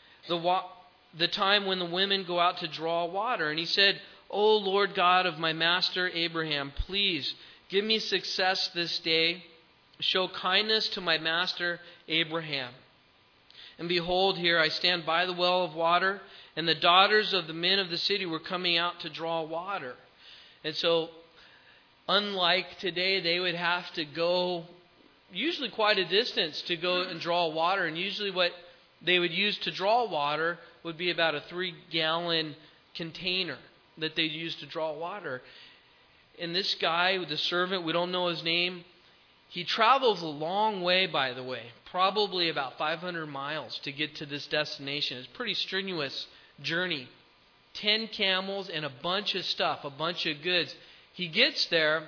the time when the women go out to draw water. And He said, O Lord God of my master Abraham, please give me success this day. Show kindness to my master Abraham. And behold, here I stand by the well of water, and the daughters of the men of the city were coming out to draw water. And so, unlike today, they would have to go usually quite a distance to go and draw water. And usually what they would use to draw water would be about a 3-gallon container that they'd use to draw water. And this guy, the servant, we don't know his name, he travels a long way, by the way, probably about 500 miles to get to this destination. It's a pretty strenuous journey. 10 camels and a bunch of stuff, a bunch of goods. He gets there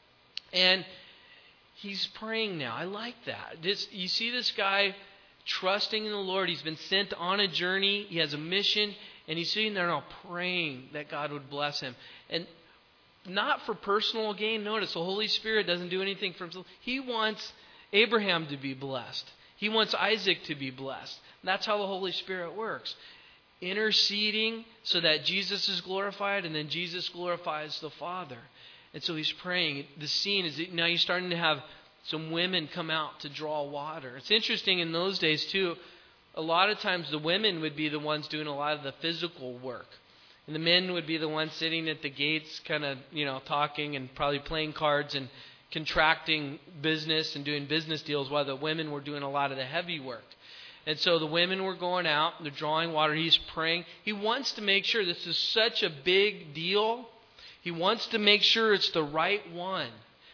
and he's praying now. I like that. You see this guy trusting in the Lord. He's been sent on a journey. He has a mission. And he's sitting there now praying that God would bless him. And not for personal gain. Notice the Holy Spirit doesn't do anything for himself. He wants Abraham to be blessed. He wants Isaac to be blessed. That's how the Holy Spirit works. Interceding so that Jesus is glorified, and then Jesus glorifies the Father. And so he's praying. The scene is now you're starting to have some women come out to draw water. It's interesting in those days too. A lot of times the women would be the ones doing a lot of the physical work. And the men would be the ones sitting at the gates kind of, talking and probably playing cards and contracting business and doing business deals while the women were doing a lot of the heavy work. And so the women were going out, they're drawing water, he's praying. He wants to make sure this is such a big deal. He wants to make sure it's the right one.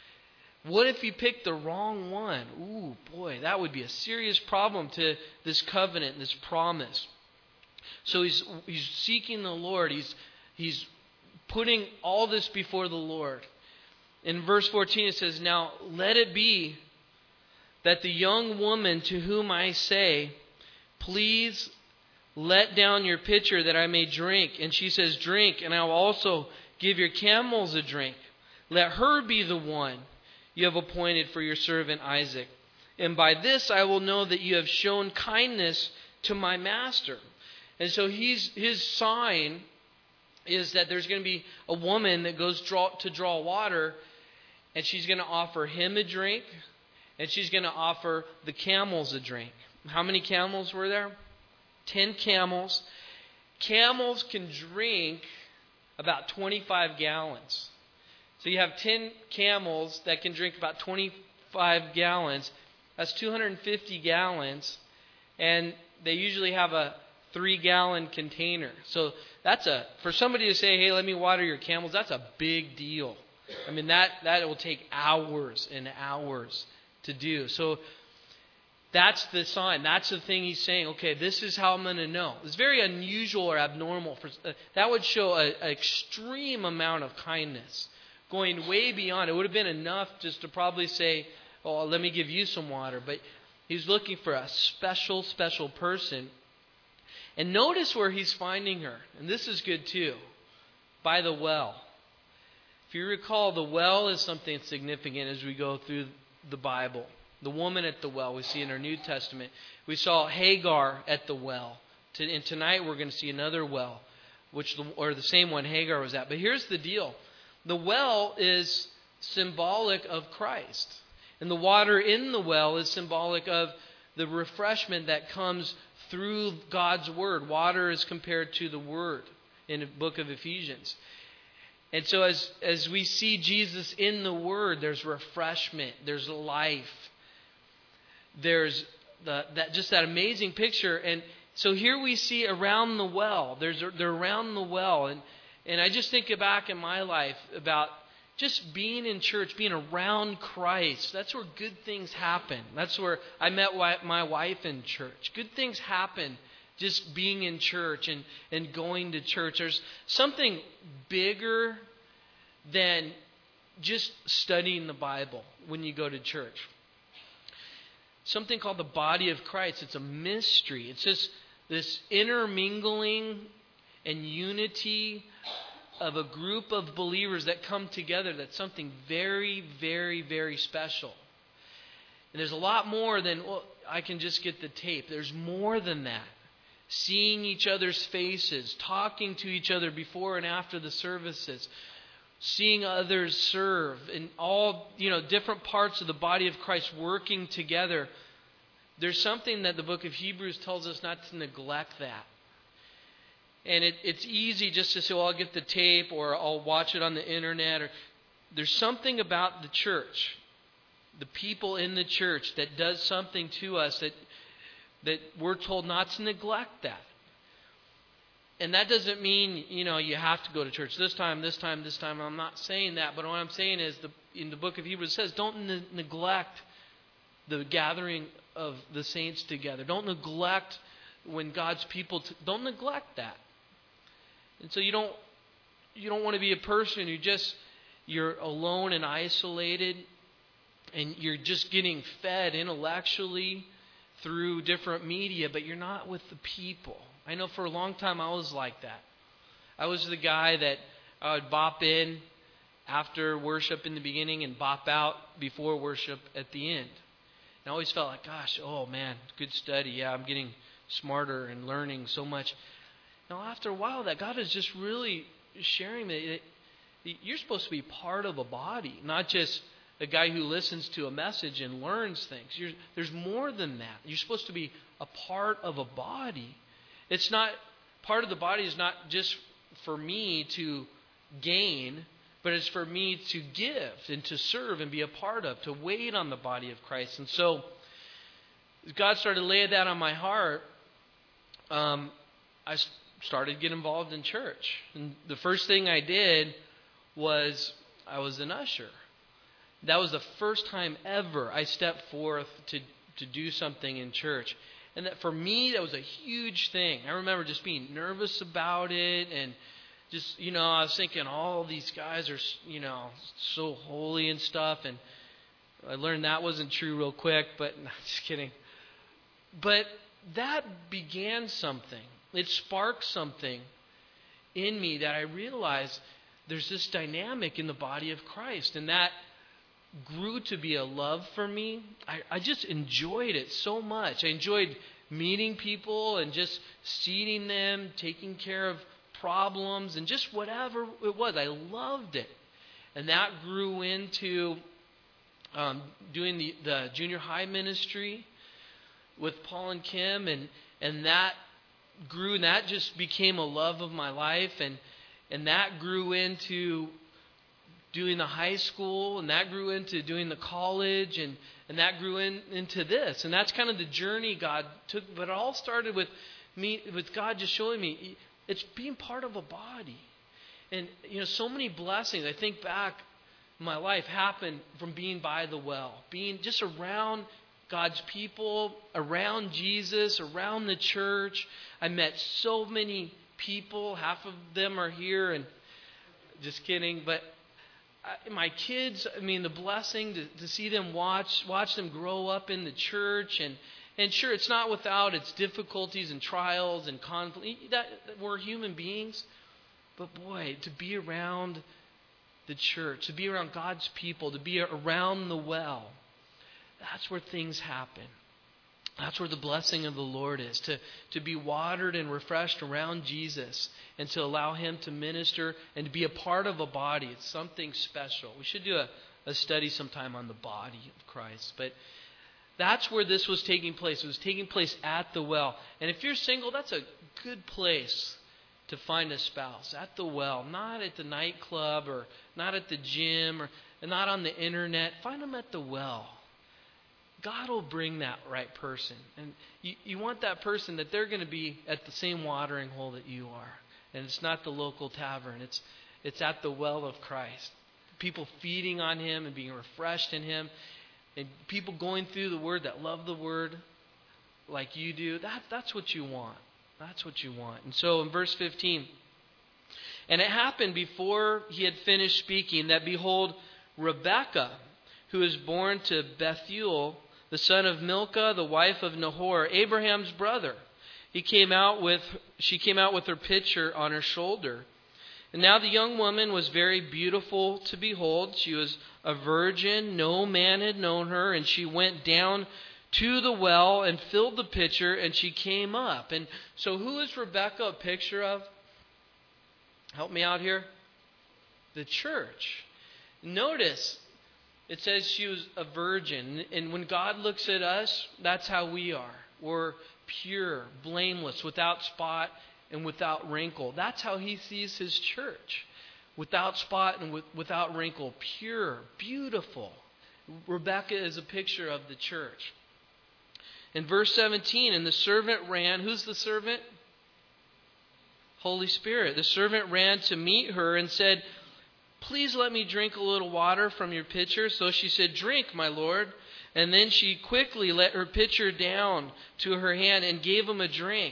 What if he picked the wrong one? Ooh, boy, that would be a serious problem to this covenant, this promise. So he's seeking the Lord. He's putting all this before the Lord. In verse 14 it says, Now let it be that the young woman to whom I say, Please let down your pitcher that I may drink. And she says, Drink, and I will also give your camels a drink. Let her be the one you have appointed for your servant Isaac. And by this I will know that you have shown kindness to my master. And so his sign is that there's going to be a woman that goes to draw water, and she's going to offer him a drink, and she's going to offer the camels a drink. How many camels were there? 10 camels. Camels can drink about 25 gallons. So you have 10 camels that can drink about 25 gallons. That's 250 gallons. And they usually have a 3-gallon container. So that's for somebody to say, hey, let me water your camels, that's a big deal. I mean, that will take hours and hours to do. So that's the sign. That's the thing he's saying. Okay, this is how I'm going to know. It's very unusual or abnormal. That would show an extreme amount of kindness, going way beyond. It would have been enough just to probably say, oh, let me give you some water. But he's looking for a special, special person. And notice where he's finding her. And this is good too. By the well. If you recall, the well is something significant as we go through the Bible. The woman at the well we see in our New Testament. We saw Hagar at the well. And tonight we're going to see another well, or the same one Hagar was at. But here's the deal. The well is symbolic of Christ. And the water in the well is symbolic of the refreshment that comes through God's Word. Water is compared to the Word in the book of Ephesians. And so as we see Jesus in the Word, there's refreshment, there's life. There's that amazing picture. And so here we see around the well. They're around the well. And I just think back in my life about just being in church, being around Christ. That's where good things happen. That's where I met my wife in church. Good things happen just being in church and going to church. There's something bigger than just studying the Bible when you go to church. Something called the body of Christ. It's a mystery. It's just this intermingling and unity of a group of believers that come together. That's something very, very, very special. And there's a lot more than, well, I can just get the tape. There's more than that. Seeing each other's faces, talking to each other before and after the services, seeing others serve, and all, different parts of the body of Christ working together. There's something that the book of Hebrews tells us not to neglect that. And it's easy just to say, well, I'll get the tape or I'll watch it on the internet. There's something about the church, the people in the church, that does something to us that we're told not to neglect that. And that doesn't mean, you have to go to church this time. I'm not saying that. But what I'm saying is, in the book of Hebrews, it says, don't neglect the gathering of the saints together. Don't neglect when God's people, don't neglect that. And so you don't want to be a person who you're alone and isolated, and you're just getting fed intellectually through different media, but you're not with the people. I know for a long time I was like that. I was the guy that I would bop in after worship in the beginning and bop out before worship at the end. And I always felt like, gosh, oh man, good study. Yeah, I'm getting smarter and learning so much. Now after a while, that God is just really sharing that you're supposed to be part of a body, not just a guy who listens to a message and learns things. There's more than that. You're supposed to be a part of a body. It's not, part of the body is not just for me to gain, but it's for me to give and to serve and be a part of, to wait on the body of Christ. And so, God started laying that on my heart. I started to get involved in church. And the first thing I did was I was an usher. That was the first time ever I stepped forth to do something in church. And that for me, that was a huge thing. I remember just being nervous about it, and just, I was thinking, all these guys are, so holy and stuff. And I learned that wasn't true real quick, but no, just kidding. But that began something. It sparked something in me that I realized there's this dynamic in the body of Christ, and that grew to be a love for me. I just enjoyed it so much. I enjoyed meeting people and just seating them, taking care of problems, and just whatever it was. I loved it. And that grew into doing the junior high ministry with Paul and Kim, and that grew, and that just became a love of my life, and that grew into doing the high school, and that grew into doing the college, and that grew into this. And that's kind of the journey God took. But it all started with me, with God just showing me it's being part of a body. And, so many blessings, I think back, my life happened from being by the well, being just around God's people, around Jesus, around the church. I met so many people. Half of them are here, and just kidding, but my kids, the blessing to see them watch them grow up in the church, and sure, it's not without its difficulties and trials and conflict. That we're human beings, but boy, to be around the church, to be around God's people, to be around the well, that's where things happen. That's where the blessing of the Lord is, to be watered and refreshed around Jesus and to allow Him to minister and to be a part of a body. It's something special. We should do a study sometime on the body of Christ. But that's where this was taking place. It was taking place at the well. And if you're single, that's a good place to find a spouse, at the well, not at the nightclub or not at the gym or not on the internet. Find them at the well. God will bring that right person. And you want that person that they're going to be at the same watering hole that you are. And it's not the local tavern. It's at the well of Christ. People feeding on Him and being refreshed in Him. And people going through the Word that love the Word like you do. That's what you want. That's what you want. And so in verse 15, and it happened before he had finished speaking that, behold, Rebekah, who was born to Bethuel, the son of Milcah, the wife of Nahor, Abraham's brother, she came out with her pitcher on her shoulder. And now the young woman was very beautiful to behold. She was a virgin. No man had known her. And she went down to the well and filled the pitcher, and she came up. And so who is Rebekah a picture of? Help me out here. The church. Notice, it says she was a virgin. And when God looks at us, that's how we are. We're pure, blameless, without spot and without wrinkle. That's how He sees His church. Without spot and without wrinkle. Pure, beautiful. Rebekah is a picture of the church. In verse 17, and the servant ran. Who's the servant? Holy Spirit. The servant ran to meet her and said, please let me drink a little water from your pitcher. So she said, drink, my Lord. And then she quickly let her pitcher down to her hand and gave him a drink.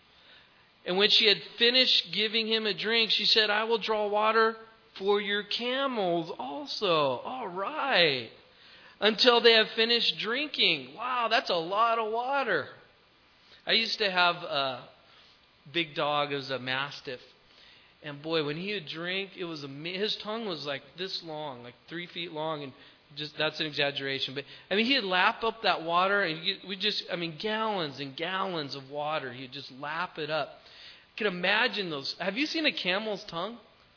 And when she had finished giving him a drink, she said, I will draw water for your camels also. All right. Until they have finished drinking. Wow, that's a lot of water. I used to have a big dog. It was a Mastiff. And boy, when he would drink, it was his tongue was like this long, like 3 feet long, and just that's an exaggeration. But I mean, he'd lap up that water, and gallons and gallons of water. He'd just lap it up. You can imagine those. Have you seen a camel's tongue?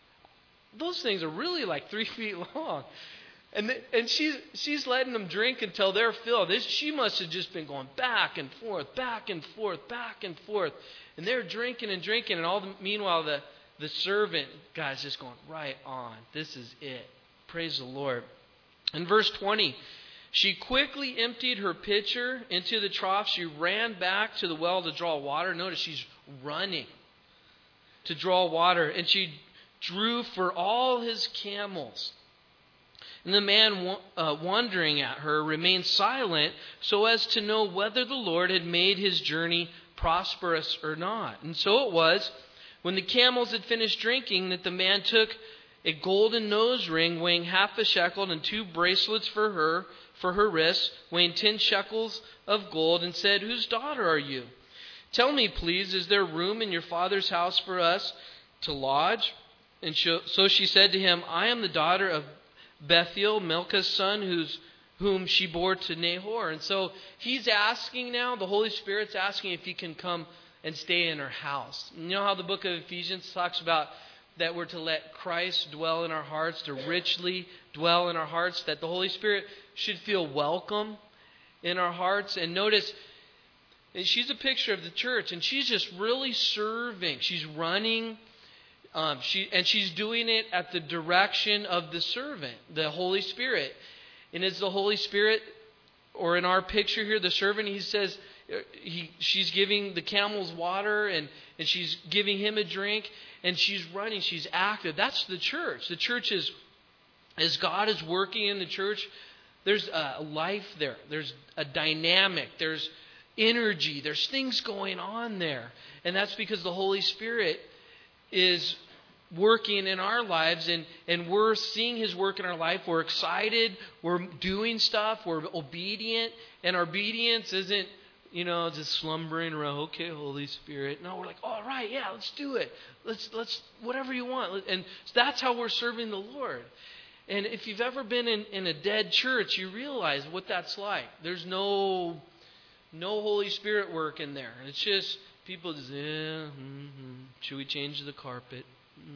Those things are really like 3 feet long. And she's letting them drink until they're filled. She must have just been going back and forth, back and forth, back and forth. And they're drinking and drinking. And meanwhile, the servant guy's just going, right on. This is it. Praise the Lord. In verse 20, she quickly emptied her pitcher into the trough. She ran back to the well to draw water. Notice she's running to draw water. And she drew for all his camels. And the man, wondering at her, remained silent so as to know whether the Lord had made his journey prosperous or not. And so it was, when the camels had finished drinking, that the man took a golden nose ring weighing half a shekel and 2 bracelets for her wrists, weighing 10 shekels of gold, and said, whose daughter are you? Tell me, please, is there room in your father's house for us to lodge? And so she said to him, I am the daughter of Bethuel, Milcah's son, whom she bore to Nahor. And so he's asking now, the Holy Spirit's asking if he can come and stay in her house. You know how the book of Ephesians talks about that we're to let Christ dwell in our hearts, to richly dwell in our hearts, that the Holy Spirit should feel welcome in our hearts. And notice, she's a picture of the church, and she's just really serving. She's running. She's doing it at the direction of the servant, the Holy Spirit. And it's the Holy Spirit, or in our picture here, the servant, he says, she's giving the camels water, and she's giving him a drink, and she's running, she's active. That's the church. The church is, as God is working in the church, there's a life there. There's a dynamic. There's energy. There's things going on there. And that's because the Holy Spirit is working in our lives, and we're seeing His work in our life. We're excited. We're doing stuff. We're obedient. And our obedience isn't, just slumbering around, okay, Holy Spirit. No, we're like, all right, yeah, let's do it. Let's whatever you want. And that's how we're serving the Lord. And if you've ever been in a dead church, you realize what that's like. There's no Holy Spirit work in there. It's just people just, should we change the carpet?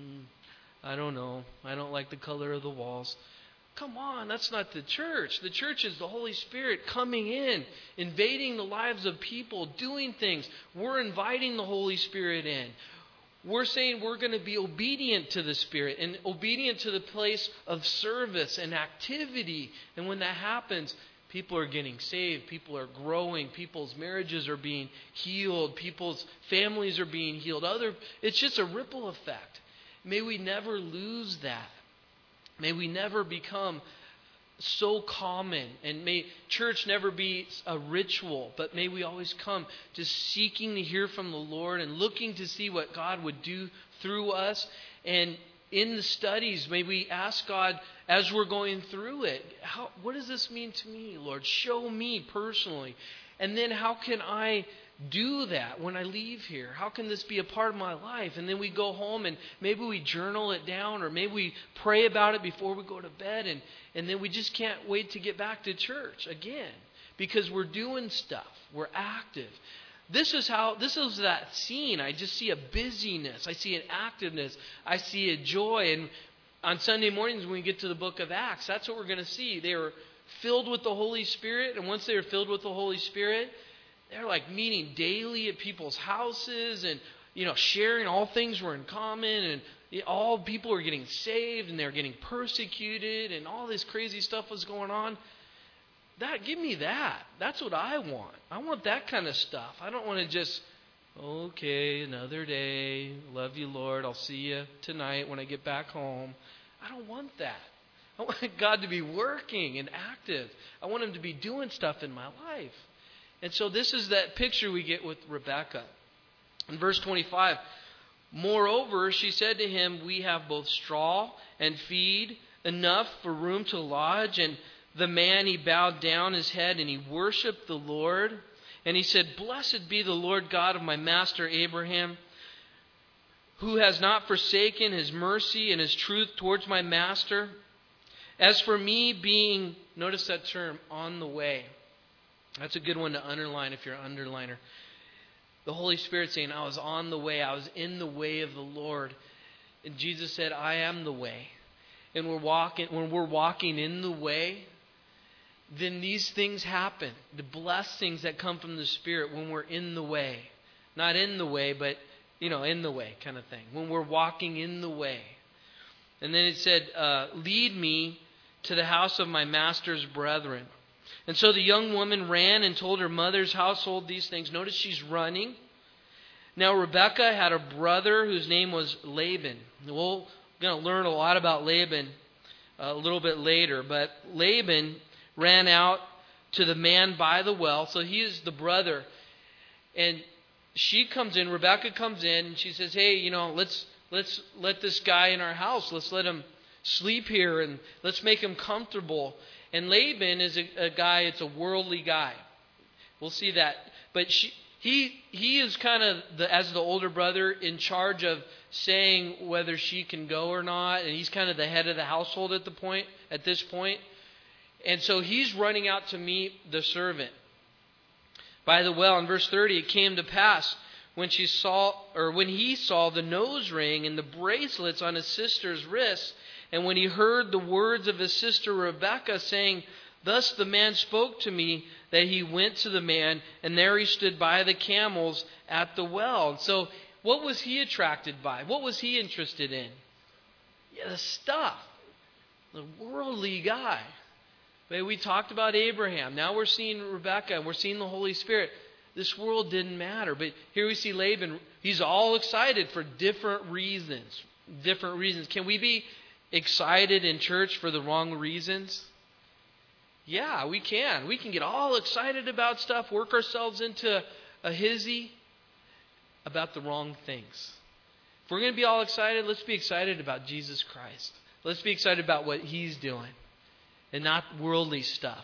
I don't know. I don't like the color of the walls. Come on, that's not the church. The church is the Holy Spirit coming in, invading the lives of people, doing things. We're inviting the Holy Spirit in. We're saying we're going to be obedient to the Spirit and obedient to the place of service and activity. And when that happens, people are getting saved. People are growing. People's marriages are being healed. People's families are being healed. It's just a ripple effect. May we never lose that. May we never become so common. And may church never be a ritual, but may we always come just seeking to hear from the Lord and looking to see what God would do through us. And in the studies, may we ask God as we're going through it, what does this mean to me, Lord? Show me personally. And then how can I do that when I leave here? How can this be a part of my life? And then we go home and maybe we journal it down, or maybe we pray about it before we go to bed, and then we just can't wait to get back to church again because we're doing stuff. We're active. This is that scene. I just see a busyness. I see an activeness. I see a joy. And on Sunday mornings when we get to the book of Acts, that's what we're going to see. They were filled with the Holy Spirit. And once they were filled with the Holy Spirit, they're like meeting daily at people's houses and, sharing all things were in common, and all people were getting saved and they were getting persecuted and all this crazy stuff was going on. Give me that. That's what I want. I want that kind of stuff. I don't want to just, okay, another day. Love you, Lord. I'll see you tonight when I get back home. I don't want that. I want God to be working and active. I want Him to be doing stuff in my life. And so this is that picture we get with Rebekah. In verse 25, moreover, she said to him, we have both straw and feed, enough for room to lodge. And the man, he bowed down his head and he worshipped the Lord. And he said, blessed be the Lord God of my master Abraham, who has not forsaken His mercy and His truth towards my master. As for me being, notice that term, on the way. That's a good one to underline if you're an underliner. The Holy Spirit saying, I was on the way. I was in the way of the Lord. And Jesus said, I am the way. And when we're walking in the way, then these things happen. The blessings that come from the Spirit when we're in the way. Not in the way, but, in the way kind of thing. When we're walking in the way. And then it said, lead me to the house of my master's brethren. And so the young woman ran and told her mother's household these things. Notice she's running. Now Rebekah had a brother whose name was Laban. We're going to learn a lot about Laban a little bit later. But Laban ran out to the man by the well. So he is the brother. And she comes in, Rebekah comes in, and she says, hey, let's let this guy in our house. Let's let him sleep here and let's make him comfortable. And Laban is a guy, it's a worldly guy. We'll see that. But he is kind of, as the older brother, in charge of saying whether she can go or not. And he's kind of the head of the household at this point. And so he's running out to meet the servant by the well. In verse 30, it came to pass when he saw the nose ring and the bracelets on his sister's wrists, and when he heard the words of his sister Rebekah saying, thus the man spoke to me, that he went to the man, and there he stood by the camels at the well. So what was he attracted by? What was he interested in? Yeah, the stuff. The worldly guy. We talked about Abraham. Now we're seeing Rebekah, and we're seeing the Holy Spirit. This world didn't matter. But here we see Laban. He's all excited for different reasons. Different reasons. Can we be excited in church for the wrong reasons? Yeah, we can. We can get all excited about stuff, work ourselves into a hizzy about the wrong things. If we're going to be all excited, let's be excited about Jesus Christ. Let's be excited about what He's doing and not worldly stuff.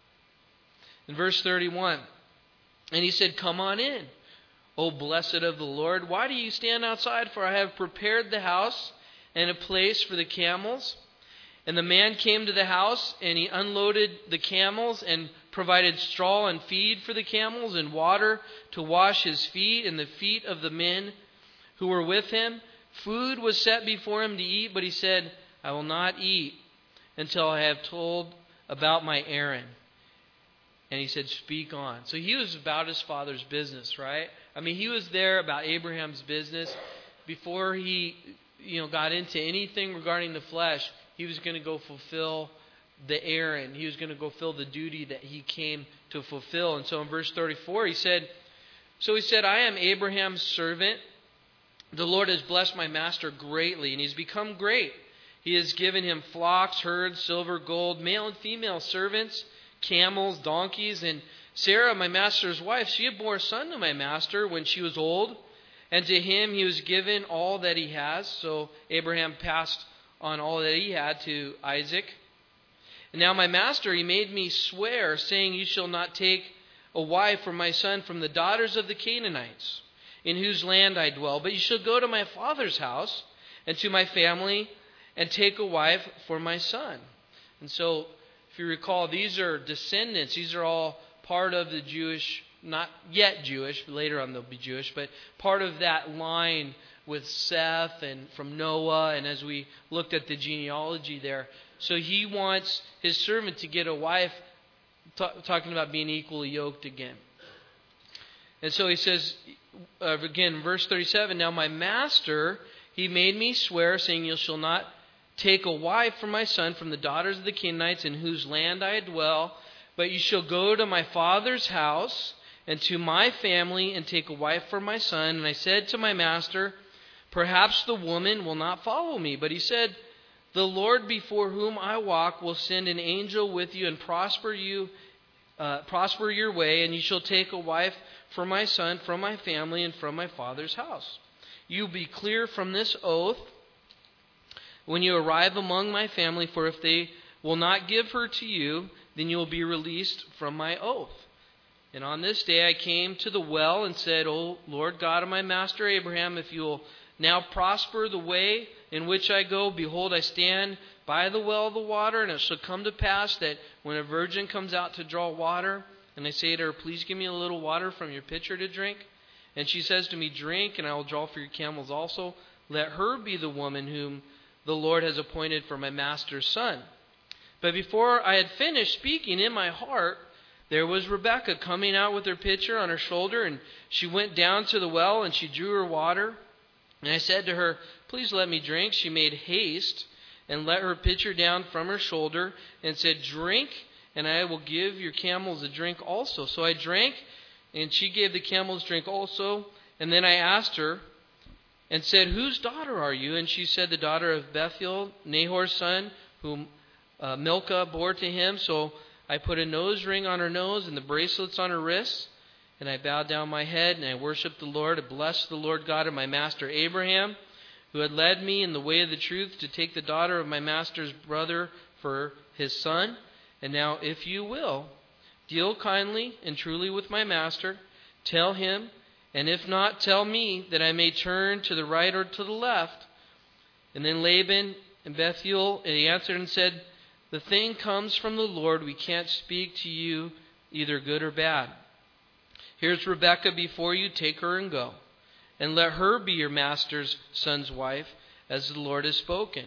In verse 31, and he said, come on in, O blessed of the Lord. Why do you stand outside? For I have prepared the house and a place for the camels. And the man came to the house, and he unloaded the camels and provided straw and feed for the camels and water to wash his feet and the feet of the men who were with him. Food was set before him to eat, but he said, I will not eat until I have told about my errand. And he said, speak on. So he was about his father's business, right? I mean, he was there about Abraham's business. Before he got into anything regarding the flesh, he was going to go fulfill the errand. He was going to go fulfill the duty that he came to fulfill. And so in verse 34, he said, I am Abraham's servant. The Lord has blessed my master greatly, and he's become great. He has given him flocks, herds, silver, gold, male and female servants, camels, donkeys. And Sarah, my master's wife, she had bore a son to my master when she was old. And to him he was given all that he has. So Abraham passed on all that he had to Isaac. And now my master, he made me swear, saying, you shall not take a wife for my son from the daughters of the Canaanites, in whose land I dwell. But you shall go to my father's house and to my family and take a wife for my son. And so, if you recall, these are descendants. These are all part of the Jewish, not yet Jewish, later on they'll be Jewish, but part of that line with Seth and from Noah, and as we looked at the genealogy there. So he wants his servant to get a wife, talking about being equally yoked again. And so he says, again, verse 37, now my master, he made me swear, saying, you shall not take a wife for my son from the daughters of the Canaanites, in whose land I dwell, but you shall go to my father's house and to my family and take a wife for my son. And I said to my master, perhaps the woman will not follow me. But he said, the Lord before whom I walk will send an angel with you and prosper your way, and you shall take a wife for my son from my family and from my father's house. You be clear from this oath when you arrive among my family, for if they will not give her to you, then you will be released from my oath. And on this day I came to the well and said, O Lord God of my master Abraham, if you will now prosper the way in which I go, behold, I stand by the well of the water, and it shall come to pass that when a virgin comes out to draw water, and I say to her, please give me a little water from your pitcher to drink, and she says to me, drink, and I will draw for your camels also, let her be the woman whom the Lord has appointed for my master's son. But before I had finished speaking in my heart, there was Rebekah coming out with her pitcher on her shoulder, and she went down to the well, and she drew her water. And I said to her, please let me drink. She made haste and let her pitcher down from her shoulder and said, drink, and I will give your camels a drink also. So I drank, and she gave the camels drink also. And then I asked her and said, whose daughter are you? And she said, the daughter of Bethuel, Nahor's son, whom Milcah bore to him. So I put a nose ring on her nose and the bracelets on her wrists. And I bowed down my head and I worshipped the Lord. I blessed the Lord God of my master Abraham, who had led me in the way of the truth to take the daughter of my master's brother for his son. And now, if you will, deal kindly and truly with my master. Tell him, and if not, tell me, that I may turn to the right or to the left. And then Laban and Bethuel, and he answered and said, the thing comes from the Lord. We can't speak to you either good or bad. Here's Rebekah before you. Take her and go. And let her be your master's son's wife, as the Lord has spoken.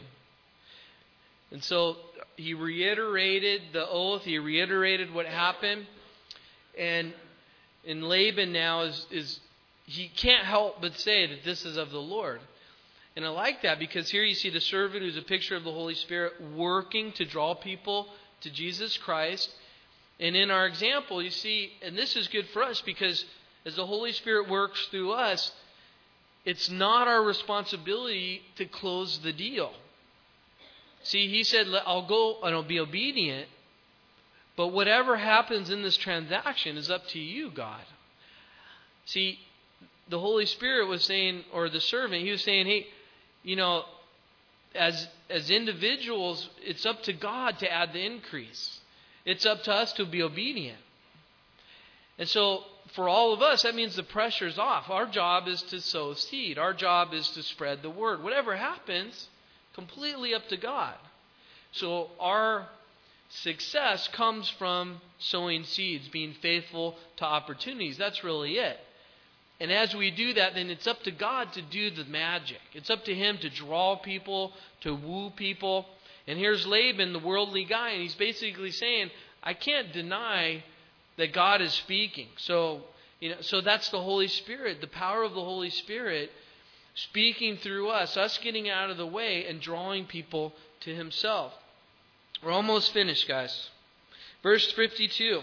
And so he reiterated the oath. He reiterated what happened. And Laban now is he can't help but say that this is of the Lord. And I like that because here you see the servant who's a picture of the Holy Spirit working to draw people to Jesus Christ. And in our example, you see, and this is good for us because as the Holy Spirit works through us, it's not our responsibility to close the deal. See, he said, I'll go and I'll be obedient, but whatever happens in this transaction is up to you, God. See, the Holy Spirit was saying, or the servant, he was saying, hey, you know, as individuals, it's up to God to add the increase. It's up to us to be obedient. And so for all of us, that means the pressure's off. Our job is to sow seed. Our job is to spread the word. Whatever happens, completely up to God. So our success comes from sowing seeds, being faithful to opportunities. That's really it. And as we do that, then it's up to God to do the magic. It's up to Him to draw people, to woo people. And here's Laban, the worldly guy, and he's basically saying, I can't deny that God is speaking. So that's the Holy Spirit, the power of the Holy Spirit speaking through us getting out of the way and drawing people to Himself. We're almost finished, guys. Verse 52.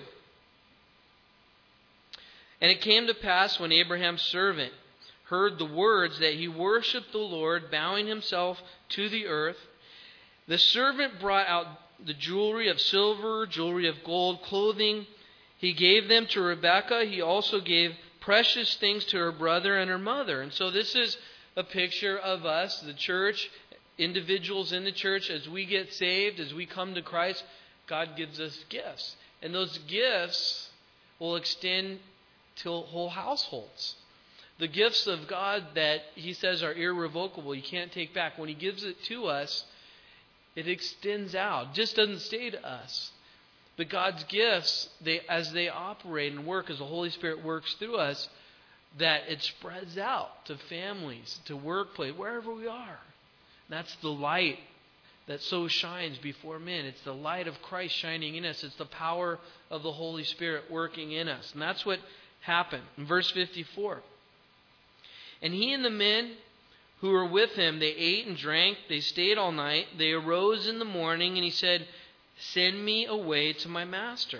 And it came to pass when Abraham's servant heard the words that he worshipped the Lord, bowing himself to the earth. The servant brought out the jewelry of silver, jewelry of gold, clothing. He gave them to Rebekah. He also gave precious things to her brother and her mother. And so this is a picture of us, the church, individuals in the church. As we get saved, as we come to Christ, God gives us gifts. And those gifts will extend to whole households. The gifts of God that He says are irrevocable, you can't take back. When He gives it to us, it extends out. It just doesn't stay to us. But God's gifts, as they operate and work, as the Holy Spirit works through us, that it spreads out to families, to workplace, wherever we are. That's the light that so shines before men. It's the light of Christ shining in us. It's the power of the Holy Spirit working in us. And that's what happened. In verse 54. And he and the men who were with him, they ate and drank. They stayed all night. They arose in the morning, and he said, "Send me away to my master."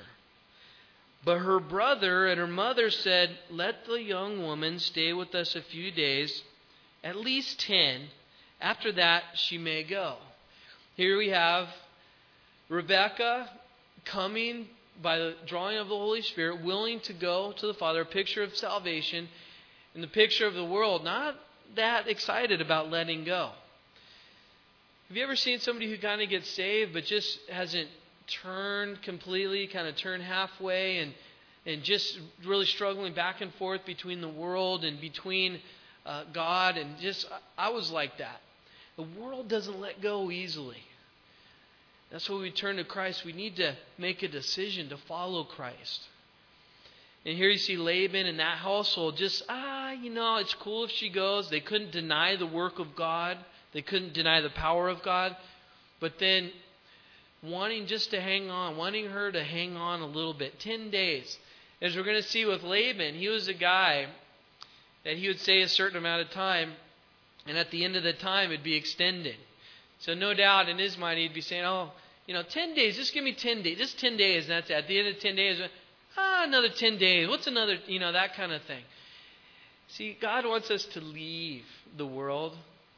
But her brother and her mother said, "Let the young woman stay with us a few days, at least 10. After that, she may go." Here we have Rebekah coming by the drawing of the Holy Spirit, willing to go to the Father, a picture of salvation, and the picture of the world not that excited about letting go. Have you ever seen somebody who kind of gets saved but just hasn't turned completely, kind of turned halfway, and just really struggling back and forth between the world and between God? And just, I was like that. The world doesn't let go easily. That's why we turn to Christ. We need to make a decision to follow Christ. And here you see Laban and that household just, it's cool if she goes. They couldn't deny the work of God. They couldn't deny the power of God. But then wanting just to hang on, wanting her to hang on a little bit. 10 days. As we're going to see with Laban, he was a guy that he would say a certain amount of time, and at the end of the time it'd be extended. So no doubt in his mind he'd be saying, 10 days, just give me 10 days. Just 10 days, and that's it. At the end of 10 days, another 10 days. What's another, that kind of thing. See, God wants us to leave the world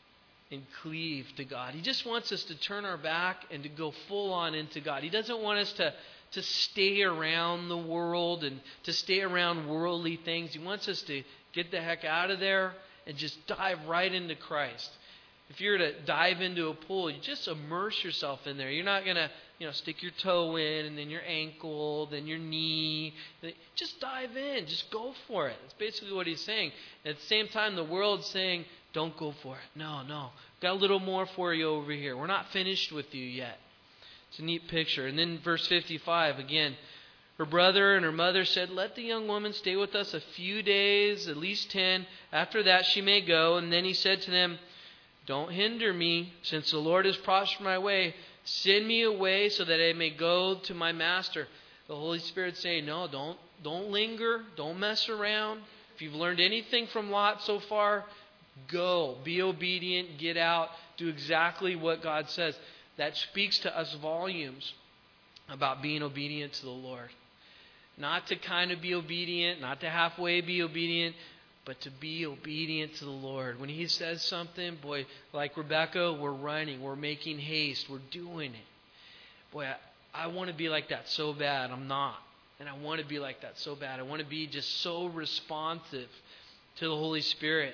and cleave to God. He just wants us to turn our back and to go full on into God. He doesn't want us to stay around the world and to stay around worldly things. He wants us to get the heck out of there and just dive right into Christ. If you're to dive into a pool, you just immerse yourself in there. You're not going to, stick your toe in and then your ankle, then your knee. Just dive in. Just go for it. That's basically what he's saying. At the same time, the world's saying, don't go for it. No. Got a little more for you over here. We're not finished with you yet. It's a neat picture. And then verse 55, again, her brother and her mother said, "Let the young woman stay with us a few days, at least 10. After that, she may go." And then he said to them, "Don't hinder me, since the Lord has prospered my way. Send me away so that I may go to my master." The Holy Spirit saying, no, don't linger. Don't mess around. If you've learned anything from Lot so far, go. Be obedient. Get out. Do exactly what God says. That speaks to us volumes about being obedient to the Lord. Not to kind of be obedient, not to halfway be obedient, but to be obedient to the Lord. When He says something, boy, like Rebekah, we're running, we're making haste, we're doing it. Boy, I want to be like that so bad. I'm not. And I want to be like that so bad. I want to be just so responsive to the Holy Spirit.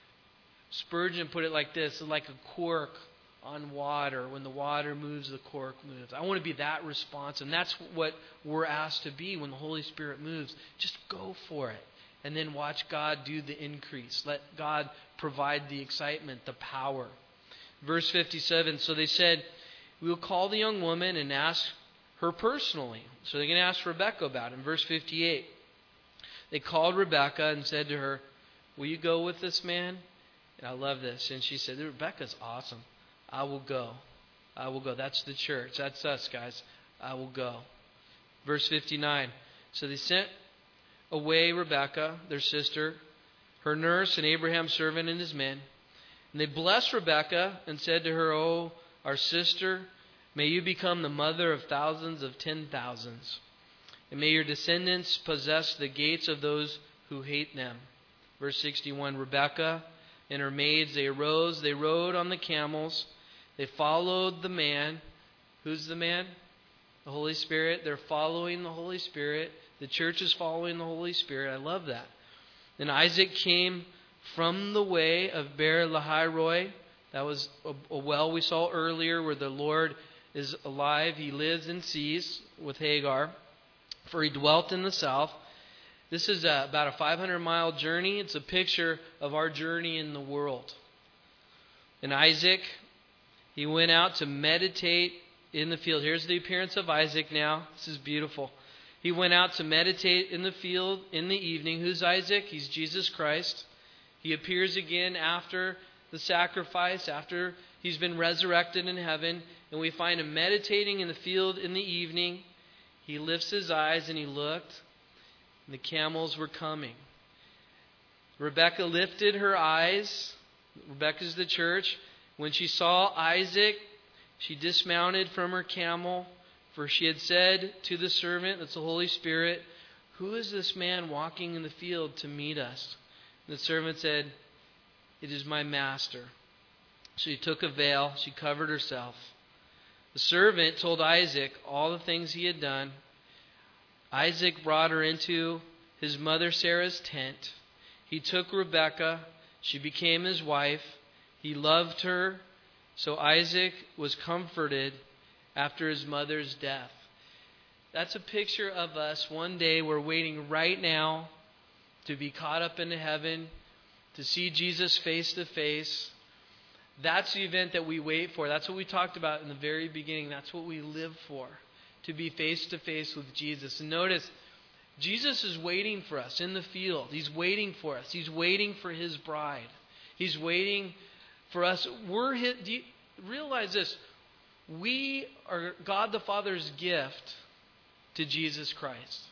Spurgeon put it like this: like a cork on water. When the water moves, the cork moves. I want to be that responsive. And that's what we're asked to be when the Holy Spirit moves. Just go for it. And then watch God do the increase. Let God provide the excitement, the power. Verse 57, so they said, "We will call the young woman and ask her personally." So they're going to ask Rebekah about it. In verse 58, they called Rebekah and said to her, "Will you go with this man?" And I love this. And she said, "Rebekah's awesome. I will go. I will go." That's the church. That's us, guys. I will go. Verse 59, so they sent away Rebekah, their sister, her nurse, and Abraham's servant and his men. And they blessed Rebekah and said to her, "Oh, our sister, may you become the mother of thousands of 10,000s. And may your descendants possess the gates of those who hate them." Verse 61, Rebekah and her maids, they arose, they rode on the camels. They followed the man. Who's the man? The Holy Spirit. They're following the Holy Spirit. The church is following the Holy Spirit. I love that. And Isaac came from the way of Beer Lahai Roi. That was a well we saw earlier where the Lord is alive. He lives and sees with Hagar. For he dwelt in the south. This is about a 500-mile journey. It's a picture of our journey in the world. And Isaac, he went out to meditate in the field. Here's the appearance of Isaac now. This is beautiful. He went out to meditate in the field in the evening. Who's Isaac? He's Jesus Christ. He appears again after the sacrifice, after he's been resurrected in heaven. And we find him meditating in the field in the evening. He lifts his eyes and he looked. And the camels were coming. Rebekah lifted her eyes. Rebekah's the church. When she saw Isaac, she dismounted from her camel. For she had said to the servant, that's the Holy Spirit, "Who is this man walking in the field to meet us?" And the servant said, "It is my master." So she took a veil. She covered herself. The servant told Isaac all the things he had done. Isaac brought her into his mother Sarah's tent. He took Rebekah. She became his wife. He loved her. So Isaac was comforted after his mother's death. That's a picture of us. One day we're waiting right now to be caught up into heaven, to see Jesus face to face. That's the event that we wait for. That's what we talked about in the very beginning. That's what we live for, to be face to face with Jesus. And notice, Jesus is waiting for us in the field. He's waiting for us. He's waiting for His bride. He's waiting for us. Do you realize this? We are God the Father's gift to Jesus Christ.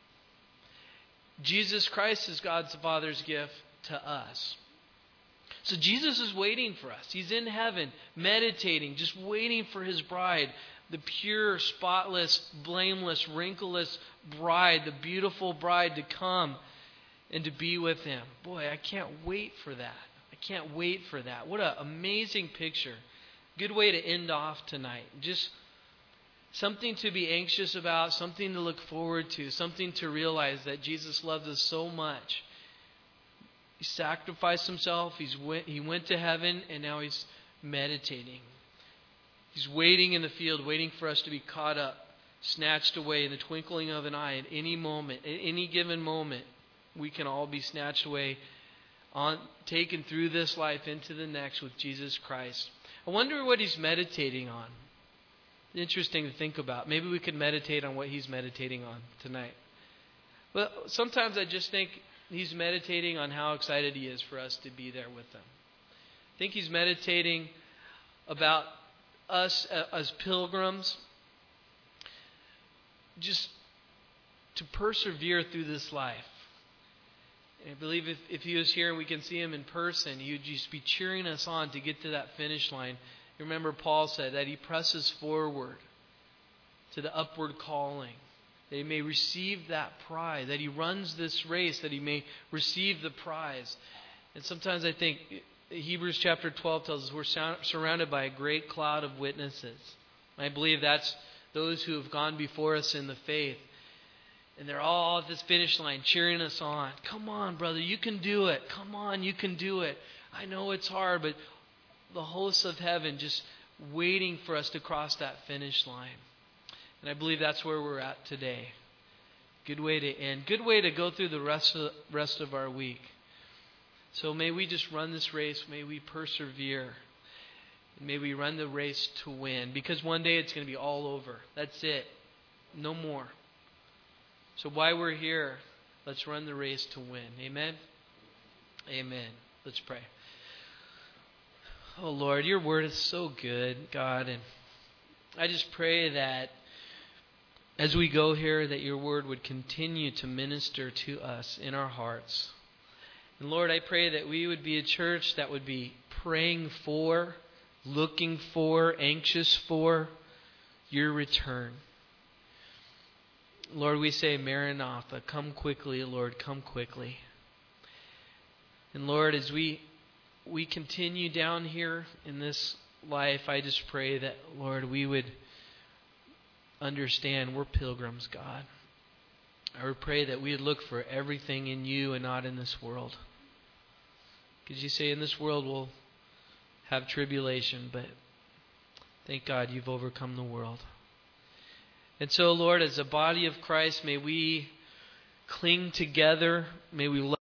Jesus Christ is God the Father's gift to us. So Jesus is waiting for us. He's in heaven, meditating, just waiting for His bride, the pure, spotless, blameless, wrinkleless bride, the beautiful bride to come and to be with Him. Boy, I can't wait for that. I can't wait for that. What an amazing picture. Good way to end off tonight. Just something to be anxious about, something to look forward to, something to realize that Jesus loves us so much. He sacrificed Himself. He went to heaven, and now He's meditating. He's waiting in the field, waiting for us to be caught up, snatched away in the twinkling of an eye. At any moment, at any given moment, we can all be snatched away, taken through this life into the next with Jesus Christ. I wonder what He's meditating on. Interesting to think about. Maybe we could meditate on what He's meditating on tonight. But sometimes I just think He's meditating on how excited He is for us to be there with Him. I think He's meditating about us as pilgrims, just to persevere through this life. And I believe if He was here and we can see Him in person, He would just be cheering us on to get to that finish line. You remember Paul said that he presses forward to the upward calling, that he may receive that prize, that he runs this race, that he may receive the prize. And sometimes I think Hebrews chapter 12 tells us we're surrounded by a great cloud of witnesses. I believe that's those who have gone before us in the faith. And they're all at this finish line cheering us on. Come on, brother, you can do it. Come on, you can do it. I know it's hard, but the hosts of heaven just waiting for us to cross that finish line. And I believe that's where we're at today. Good way to end. Good way to go through the rest of our week. So may we just run this race. May we persevere. May we run the race to win. Because one day it's going to be all over. That's it. No more. So while we're here, let's run the race to win. Amen? Amen. Let's pray. Oh Lord, Your Word is so good, God. And I just pray that as we go here, that Your Word would continue to minister to us in our hearts. And Lord, I pray that we would be a church that would be praying for, looking for, anxious for Your return. Lord, we say, Maranatha, come quickly, Lord, come quickly. And Lord, as we continue down here in this life, I just pray that, Lord, we would understand we're pilgrims, God. I would pray that we would look for everything in you and not in this world. Because you say in this world we'll have tribulation, but thank God you've overcome the world. And so, Lord, as a body of Christ, may we cling together. May we love